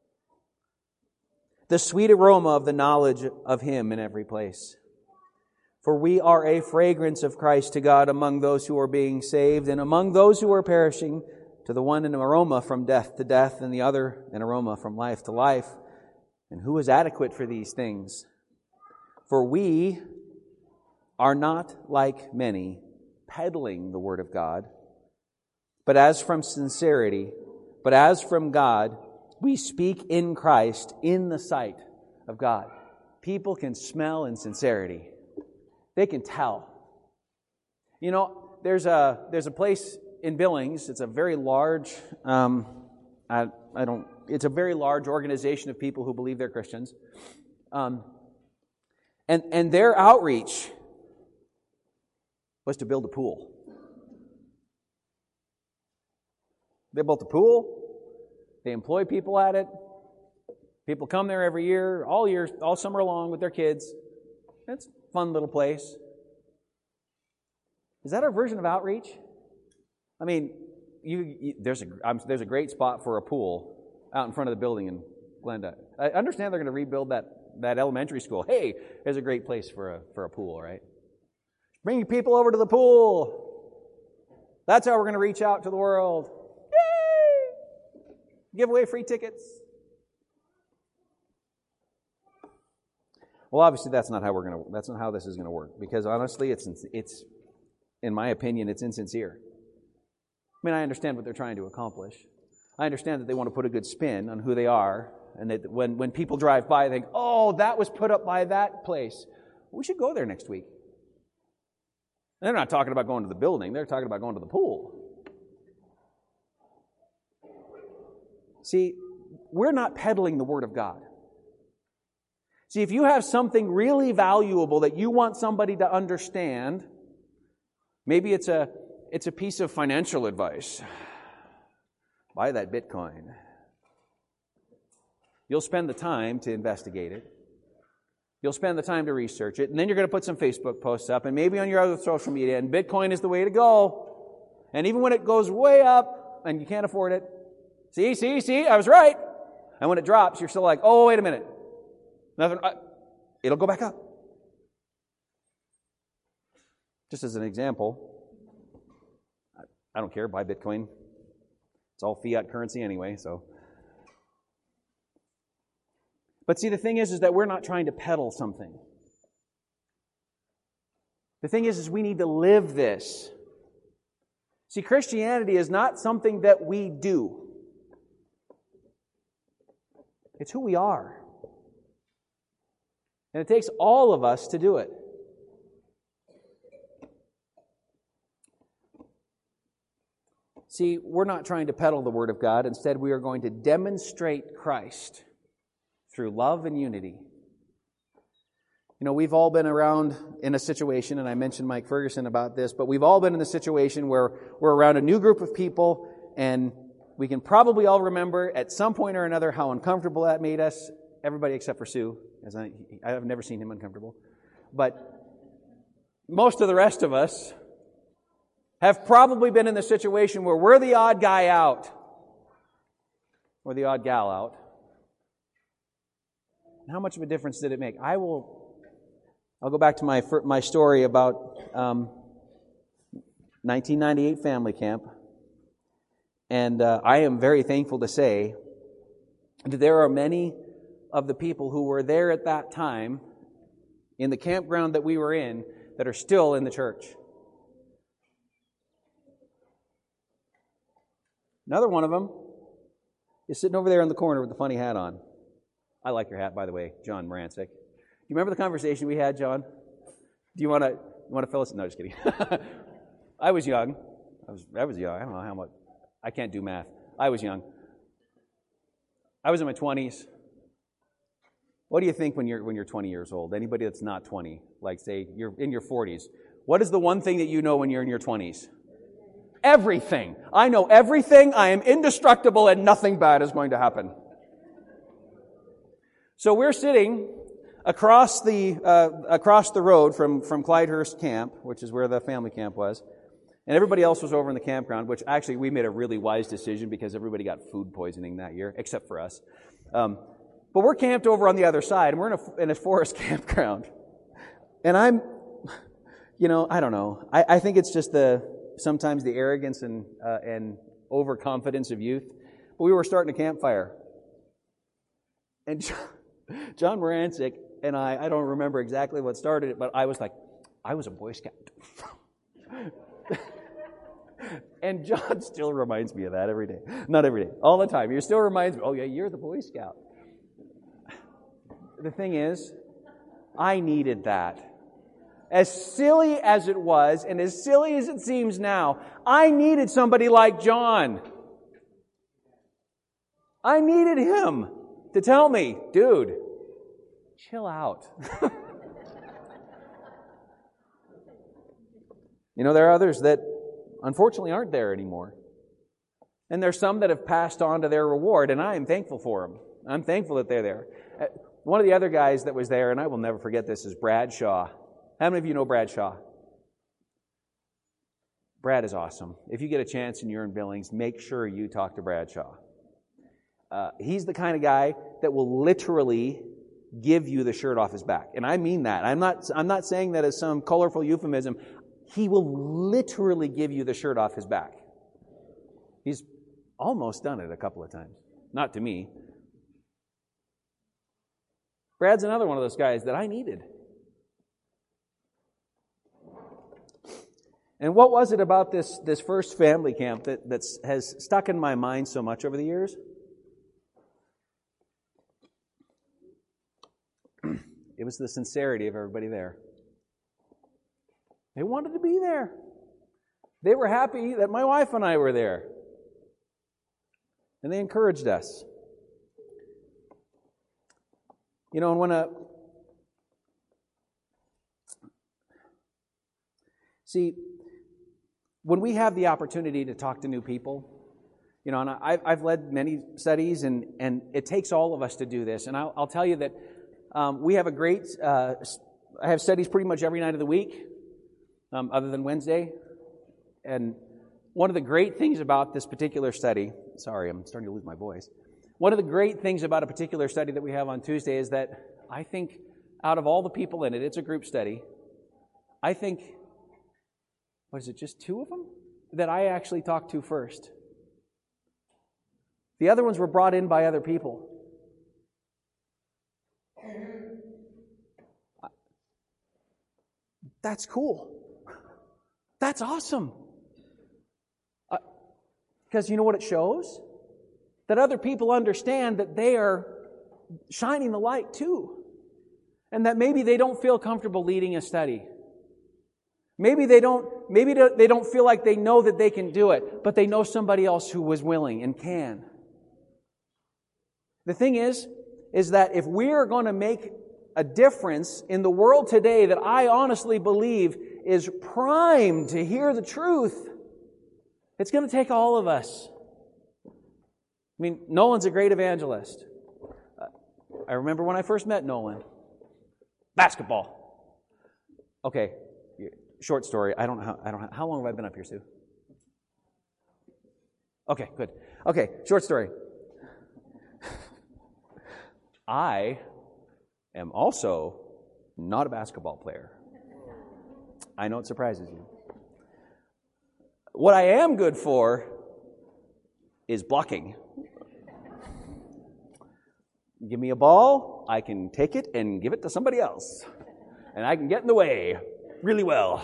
the sweet aroma of the knowledge of Him in every place. For we are a fragrance of Christ to God among those who are being saved, and among those who are perishing, to the one an aroma from death to death, and the other an aroma from life to life. And who is adequate for these things? For we are not like many, peddling the word of God, but as from sincerity, but as from God, we speak in Christ in the sight of God." People can smell insincerity. They can tell. You know, there's a there's a place in Billings. It's a very large. Um, I I don't. It's a very large organization of people who believe they're Christians, um, and and their outreach was to build a pool. They built a pool. They employ people at it. People come there every year, all year, all summer long with their kids. It's a fun little place. Is that our version of outreach? I mean, you, you there's a um, there's a great spot for a pool out in front of the building in Glenda. I understand they're going to rebuild that that elementary school. Hey, there's a great place for a for a pool, right? Bring people over to the pool. That's how we're going to reach out to the world. Yay! Give away free tickets. Well, obviously that's not how we're going to. That's not how this is going to work. Because honestly, it's it's, in my opinion, it's insincere. I mean, I understand what they're trying to accomplish. I understand that they want to put a good spin on who they are, and that when when people drive by, they think, "Oh, that was put up by that place. We should go there next week." And they're not talking about going to the building. They're talking about going to the pool. See, we're not peddling the Word of God. See, if you have something really valuable that you want somebody to understand, maybe it's a it's a piece of financial advice. Buy that Bitcoin. You'll spend the time to investigate it. You'll spend the time to research it, and then you're going to put some Facebook posts up, and maybe on your other social media, and Bitcoin is the way to go. And even when it goes way up, and you can't afford it, see, see, see, I was right. And when it drops, you're still like, oh, wait a minute. Nothing. Uh, it'll go back up. Just as an example, I, I don't care, buy Bitcoin. It's all fiat currency anyway, so. But see, the thing is, is that we're not trying to peddle something. The thing is, is we need to live this. See, Christianity is not something that we do. It's who we are. And it takes all of us to do it. See, we're not trying to peddle the Word of God. Instead, we are going to demonstrate Christ through love and unity. You know, we've all been around in a situation, and I mentioned Mike Ferguson about this, but we've all been in the situation where we're around a new group of people, and we can probably all remember at some point or another how uncomfortable that made us. Everybody except for Sue, as I, I've never seen him uncomfortable. But most of the rest of us have probably been in the situation where we're the odd guy out, or the odd gal out. How much of a difference did it make? I will... I'll go back to my my story about um, nineteen ninety-eight family camp. And uh, I am very thankful to say that there are many of the people who were there at that time in the campground that we were in that are still in the church. Another one of them is sitting over there in the corner with the funny hat on. I like your hat, by the way, John Morancic. Do you remember the conversation we had, John? Do you want to you want to fill us? No, just kidding. I was young. I was I was young. I don't know how much. I can't do math. I was young. I was in my twenties. What do you think when you're when you're twenty years old? Anybody that's not twenty, like say you're in your forties. What is the one thing that you know when you're in your twenties? Everything. I know everything. I am indestructible, and nothing bad is going to happen. So we're sitting across the uh, across the road from, from Clydehurst Camp, which is where the family camp was, and everybody else was over in the campground, which actually we made a really wise decision because everybody got food poisoning that year, except for us. Um, but we're camped over on the other side, and we're in a, in a forest campground. And I'm, you know, I don't know. I, I think it's just the sometimes the arrogance and uh, and overconfidence of youth. But we were starting a campfire. And John Morancic and I, I don't remember exactly what started it, but I was like, I was a Boy Scout. And John still reminds me of that every day. Not every day, all the time. He still reminds me, oh yeah, you're the Boy Scout. The thing is, I needed that. As silly as it was, and as silly as it seems now, I needed somebody like John. I needed him to tell me, dude, chill out. You know, there are others that unfortunately aren't there anymore. And there's some that have passed on to their reward, and I am thankful for them. I'm thankful that they're there. One of the other guys that was there, and I will never forget this, is Brad Shaw. How many of you know Brad Shaw? Brad is awesome. If you get a chance and you're in Billings, make sure you talk to Brad Shaw. Uh, he's the kind of guy that will literally give you the shirt off his back. And I mean that. I'm not, I'm not saying that as some colorful euphemism. He will literally give you the shirt off his back. He's almost done it a couple of times. Not to me. Brad's another one of those guys that I needed. And what was it about this, this first family camp that that's, has stuck in my mind so much over the years? It was the sincerity of everybody there. They wanted to be there. They were happy that my wife and I were there. And they encouraged us. You know, and when a... See, when we have the opportunity to talk to new people, you know, and I, I've led many studies, and, and it takes all of us to do this. And I'll, I'll tell you that um, we have a great... Uh, I have studies pretty much every night of the week. Um, other than Wednesday. And one of the great things about this particular study, sorry, I'm starting to lose my voice. One of the great things about a particular study that we have on Tuesday is that I think out of all the people in it, it's a group study, I think, what is it, just two of them that I actually talked to first. The other ones were brought in by other people. That's cool. That's awesome. Because uh, you know what it shows? That other people understand that they are shining the light too. And that maybe they don't feel comfortable leading a study. Maybe they don't, maybe they don't feel like they know that they can do it, but they know somebody else who was willing and can. The thing is, is that if we are going to make a difference in the world today that I honestly believe is primed to hear the truth. It's going to take all of us. I mean, Nolan's a great evangelist. Uh, I remember when I first met Nolan. Basketball. Okay, short story. I don't know how, I don't know, how long have I been up here, Sue? Okay, good. Okay, short story. I am also not a basketball player. I know it surprises you. What I am good for is blocking. Give me a ball, I can take it and give it to somebody else. And I can get in the way really well.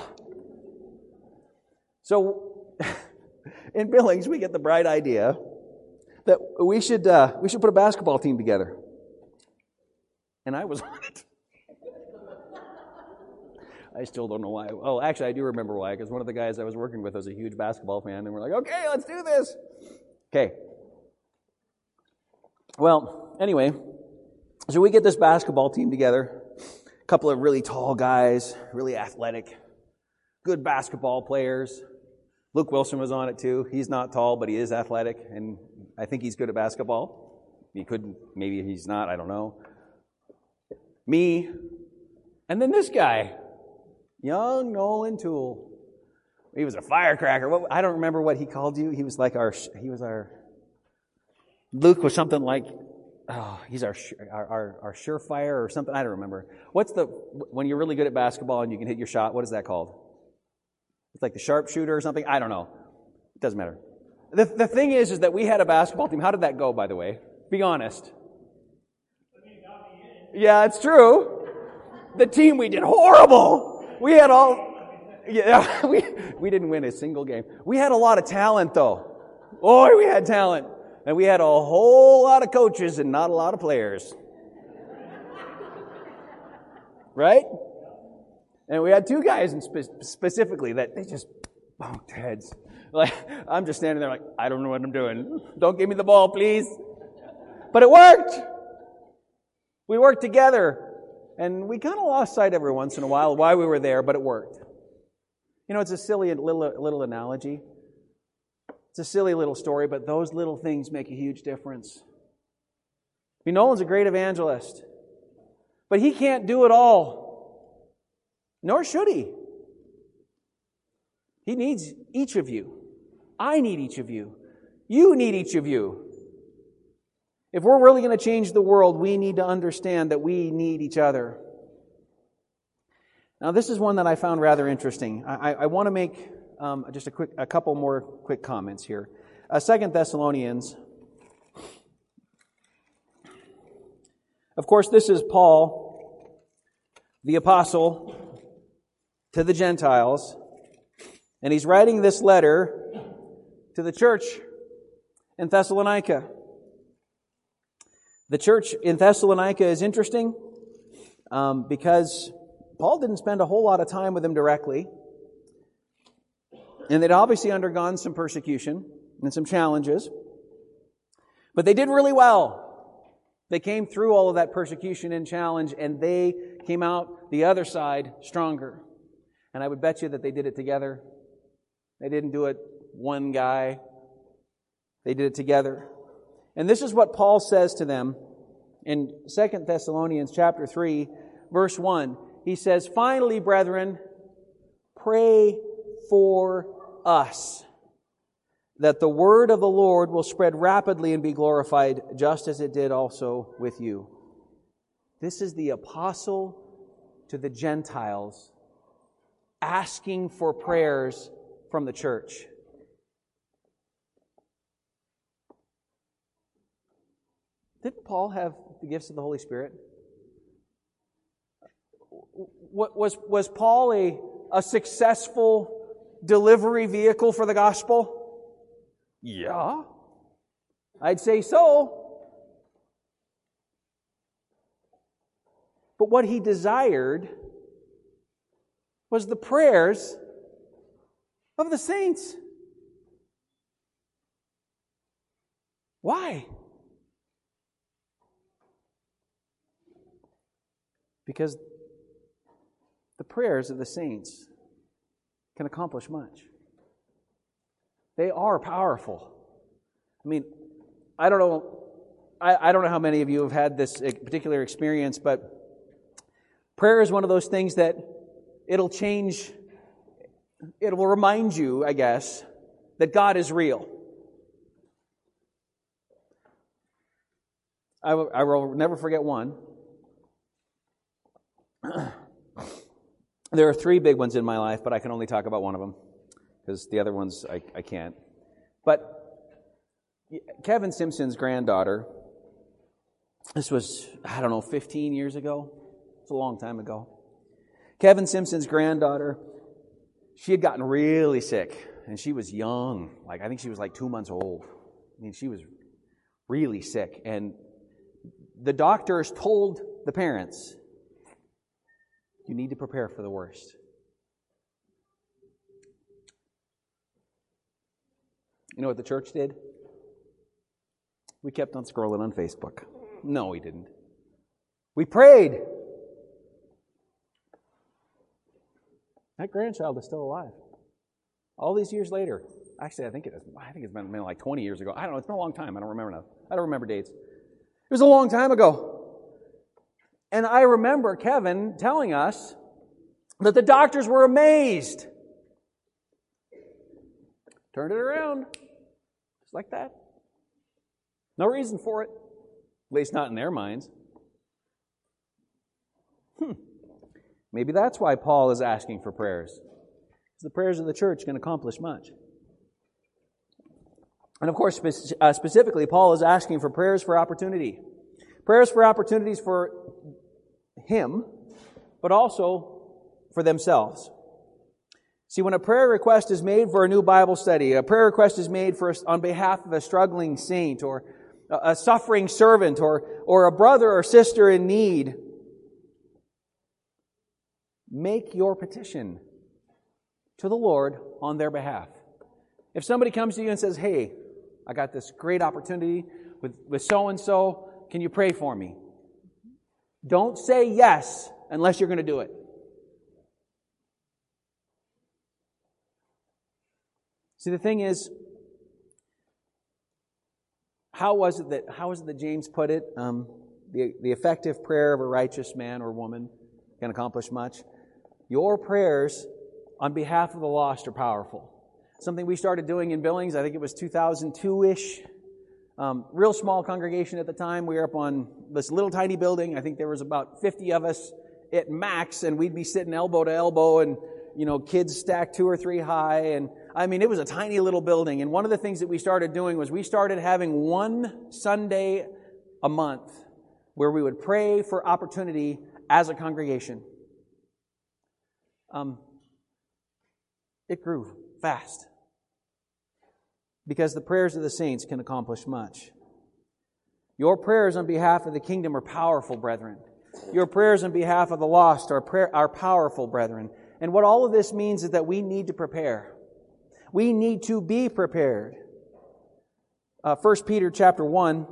So, in Billings, we get the bright idea that we should uh, we should put a basketball team together. And I was on it. I still don't know why. Oh, actually, I do remember why, because one of the guys I was working with was a huge basketball fan, and we're like, okay, let's do this. Okay. Well, anyway, so we get this basketball team together. A couple of really tall guys, really athletic, good basketball players. Luke Wilson was on it too. He's not tall, but he is athletic, and I think he's good at basketball. He could, maybe he's not, I don't know. Me, and then this guy, young Nolan Toole. He was a firecracker. What, I don't remember what he called you. He was like our, he was our, Luke was something like, oh, he's our, our, our, our surefire or something. I don't remember. What's the, when you're really good at basketball and you can hit your shot, what is that called? It's like the sharpshooter or something. I don't know. It doesn't matter. The, the thing is, is that we had a basketball team. How did that go, by the way? Be honest. Yeah, it's true. The team, we did horrible. We had all, yeah, we, we didn't win a single game. We had a lot of talent, though. Boy, we had talent. And we had a whole lot of coaches and not a lot of players. Right? And we had two guys in spe- specifically that they just bumped heads. Like, I'm just standing there like, I don't know what I'm doing. Don't give me the ball, please. But it worked. We worked together. And we kind of lost sight every once in a while why we were there, but it worked. You know, it's a silly little, little analogy. It's a silly little story, but those little things make a huge difference. I mean, Nolan's a great evangelist, but he can't do it all. Nor should he. He needs each of you. I need each of you. You need each of you. If we're really going to change the world, we need to understand that we need each other. Now, this is one that I found rather interesting. I, I, I want to make um, just a quick, a couple more quick comments here. Uh, Second Thessalonians. Of course, this is Paul, the apostle, to the Gentiles, and he's writing this letter to the church in Thessalonica. The church in Thessalonica is interesting um, because Paul didn't spend a whole lot of time with them directly. And they'd obviously undergone some persecution and some challenges. But they did really well. They came through all of that persecution and challenge, and they came out the other side stronger. And I would bet you that they did it together. They didn't do it one guy. They did it together. And this is what Paul says to them in Second Thessalonians chapter three, verse one. He says, "Finally, brethren, pray for us, that the word of the Lord will spread rapidly and be glorified, just as it did also with you." This is the apostle to the Gentiles asking for prayers from the church. Didn't Paul have the gifts of the Holy Spirit? What, was, was Paul a, a successful delivery vehicle for the gospel? Yeah, I'd say so. But what he desired was the prayers of the saints. Why? Because the prayers of the saints can accomplish much. They are powerful. I mean, I don't know, I, I don't know how many of you have had this particular experience, but prayer is one of those things that it'll change, it will remind you, I guess, that God is real. I will, I will never forget one. There are three big ones in my life, but I can only talk about one of them because the other ones I, I can't. But Kevin Simpson's granddaughter, this was, I don't know, fifteen years ago. It's a long time ago. Kevin Simpson's granddaughter, she had gotten really sick, and she was young. Like, I think she was like two months old. I mean, she was really sick. And the doctors told the parents, you need to prepare for the worst. You know what the church did? We kept on scrolling on Facebook. No, we didn't. We prayed. That grandchild is still alive. All these years later. Actually, I think it is. I think it's been, been like twenty years ago. I don't know. It's been a long time. I don't remember now. I don't remember dates. It was a long time ago. And I remember Kevin telling us that the doctors were amazed. Turned it around. Just like that. No reason for it. At least not in their minds. Hmm. Maybe that's why Paul is asking for prayers. Because the prayers of the church can accomplish much. And of course, spe- uh, specifically, Paul is asking for prayers for opportunity. Prayers for opportunities for him, but also for themselves. See, when a prayer request is made for a new Bible study, a prayer request is made for on behalf of a struggling saint or a suffering servant or, or a brother or sister in need, make your petition to the Lord on their behalf. If somebody comes to you and says, hey, I got this great opportunity with, with so-and-so, can you pray for me? Don't say yes unless you're going to do it. See, the thing is, how was it that how was it that James put it? Um, the the effective prayer of a righteous man or woman can accomplish much. Your prayers on behalf of the lost are powerful. Something we started doing in Billings, I think it was two thousand two-ish. Um, real small congregation at the time. We were up on this little tiny building. I think there was about fifty of us at max, and we'd be sitting elbow to elbow, and you know, kids stacked two or three high. And I mean, it was a tiny little building. And one of the things that we started doing was we started having one Sunday a month where we would pray for opportunity as a congregation. Um, it grew fast. Because the prayers of the saints can accomplish much. Your prayers on behalf of the kingdom are powerful, brethren. Your prayers on behalf of the lost are, prayer, are powerful, brethren. And what all of this means is that we need to prepare. We need to be prepared. Uh, First Peter chapter one.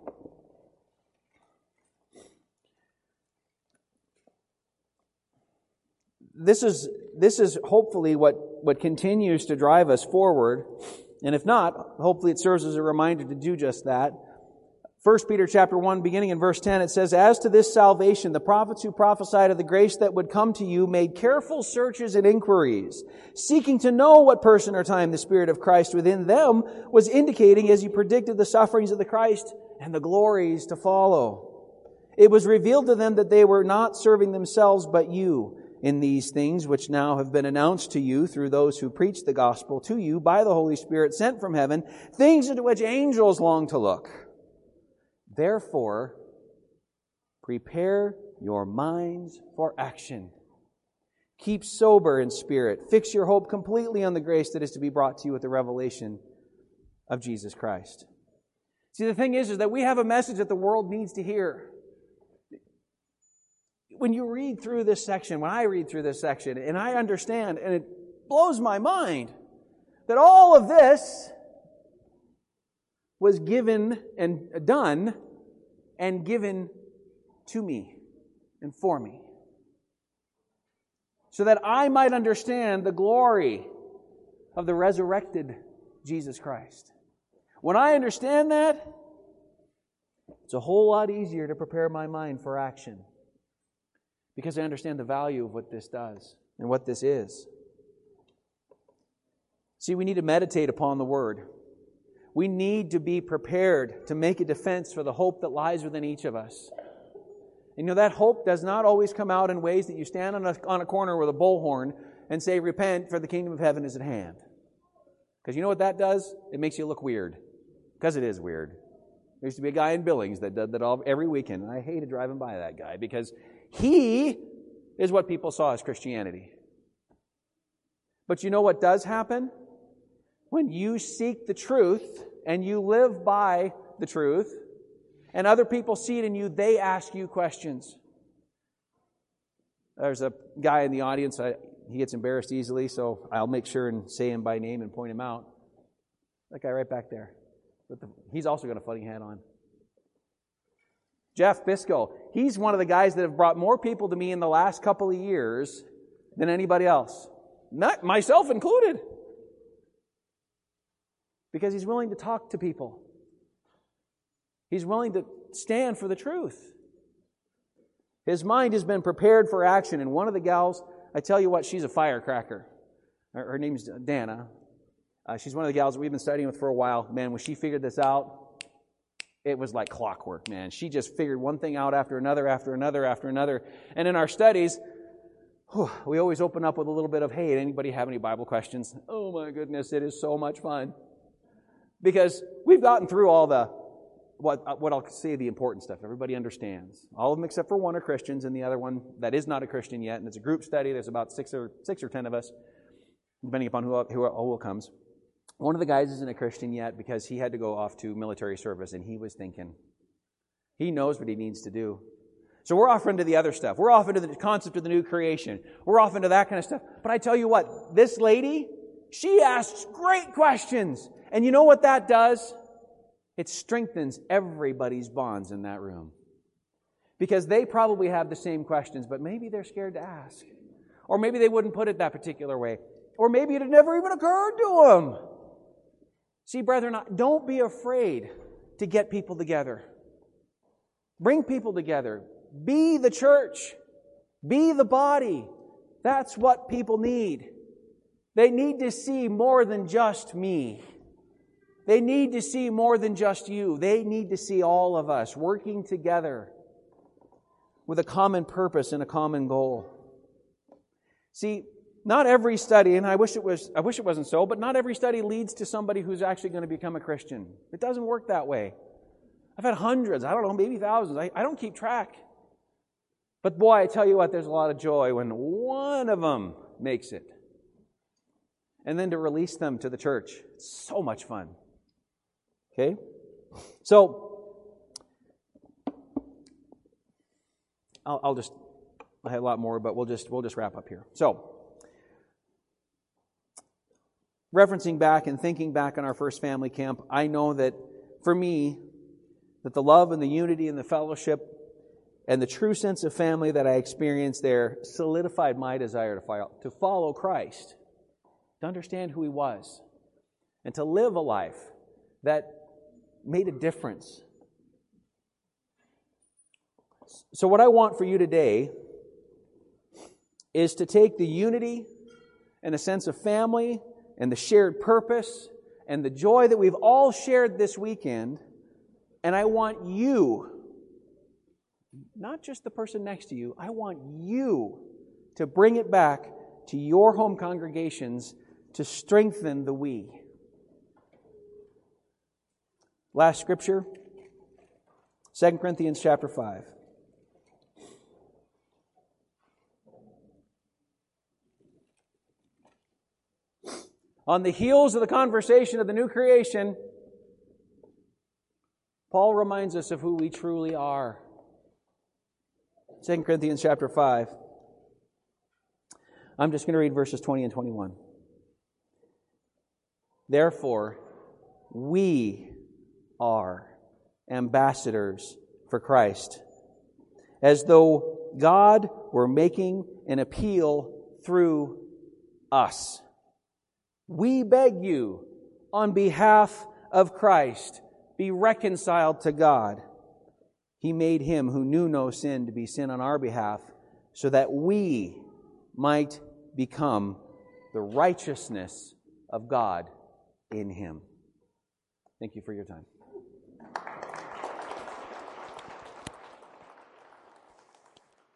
This is, this is hopefully what, what continues to drive us forward. And if not, hopefully it serves as a reminder to do just that. First Peter chapter one, beginning in verse ten, it says, as to this salvation, the prophets who prophesied of the grace that would come to you made careful searches and inquiries, seeking to know what person or time the Spirit of Christ within them was indicating as he predicted the sufferings of the Christ and the glories to follow. It was revealed to them that they were not serving themselves but you, in these things which now have been announced to you through those who preach the gospel to you by the Holy Spirit sent from heaven, things into which angels long to look. Therefore, prepare your minds for action. Keep sober in spirit. Fix your hope completely on the grace that is to be brought to you with the revelation of Jesus Christ. See, the thing is, is that we have a message that the world needs to hear. When you read through this section, when I read through this section, and I understand, and it blows my mind, that all of this was given and done and given to me and for me. so that I might understand the glory of the resurrected Jesus Christ. When I understand that, it's a whole lot easier to prepare my mind for action, because I understand the value of what this does and what this is. See, we need to meditate upon the Word. We need to be prepared to make a defense for the hope that lies within each of us. And you know, that hope does not always come out in ways that you stand on a, on a corner with a bullhorn and say, "Repent, for the kingdom of heaven is at hand." Because you know what that does? It makes you look weird. Because it is weird. There used to be a guy in Billings that did that all, every weekend, and I hated driving by that guy because he is what people saw as Christianity. But you know what does happen? When you seek the truth and you live by the truth, and other people see it in you, they ask you questions. There's a guy in the audience, I, he gets embarrassed easily, so I'll make sure and say him by name and point him out. That guy right back there. With the, he's also got a funny hat on. Jeff Bisco. He's one of the guys that have brought more people to me in the last couple of years than anybody else. Not myself included. Because he's willing to talk to people. He's willing to stand for the truth. His mind has been prepared for action. And one of the gals, I tell you what, she's a firecracker. Her, her name's Dana. Uh, she's one of the gals that we've been studying with for a while. Man, when she figured this out, it was like clockwork, man. She just figured one thing out after another, after another, after another. And in our studies, whew, we always open up with a little bit of, "Hey, anybody have any Bible questions?" Oh my goodness, it is so much fun. Because we've gotten through all the, what what I'll say, the important stuff. Everybody understands. All of them except for one are Christians, and the other one that is not a Christian yet. And it's a group study. There's about six or six or ten of us, depending upon who who, who comes. One of the guys isn't a Christian yet because he had to go off to military service, and he was thinking. He knows what he needs to do. So we're off into the other stuff. We're off into the concept of the new creation. We're off into that kind of stuff. But I tell you what, this lady, she asks great questions. And you know what that does? It strengthens everybody's bonds in that room. Because they probably have the same questions, but maybe they're scared to ask. Or maybe they wouldn't put it that particular way. Or maybe it had never even occurred to them. See, brethren, don't be afraid to get people together. Bring people together. Be the church. Be the body. That's what people need. They need to see more than just me. They need to see more than just you. They need to see all of us working together with a common purpose and a common goal. See, not every study, and I wish it was, I wish it wasn't so, but not every study leads to somebody who's actually going to become a Christian. It doesn't work that way. I've had hundreds, I don't know, maybe thousands. I, I don't keep track. But boy, I tell you what, there's a lot of joy when one of them makes it. And then to release them to the church. It's so much fun. Okay? So, I'll, I'll just, I have a lot more, but we'll just, we'll just wrap up here. So, referencing back and thinking back on our first family camp, I know that for me, that the love and the unity and the fellowship and the true sense of family that I experienced there solidified my desire to follow, to follow Christ, to understand who He was, and to live a life that made a difference. So what I want for you today is to take the unity and a sense of family and the shared purpose and the joy that we've all shared this weekend, and I want you, not just the person next to you, I want you to bring it back to your home congregations to strengthen the we. Last scripture, Second Corinthians chapter five. On the heels of the conversation of the new creation, Paul reminds us of who we truly are. Second Corinthians chapter five. I'm just going to read verses twenty and twenty-one. Therefore, we are ambassadors for Christ, as though God were making an appeal through us. We beg you, on behalf of Christ, be reconciled to God. He made Him who knew no sin to be sin on our behalf, so that we might become the righteousness of God in Him. Thank you for your time.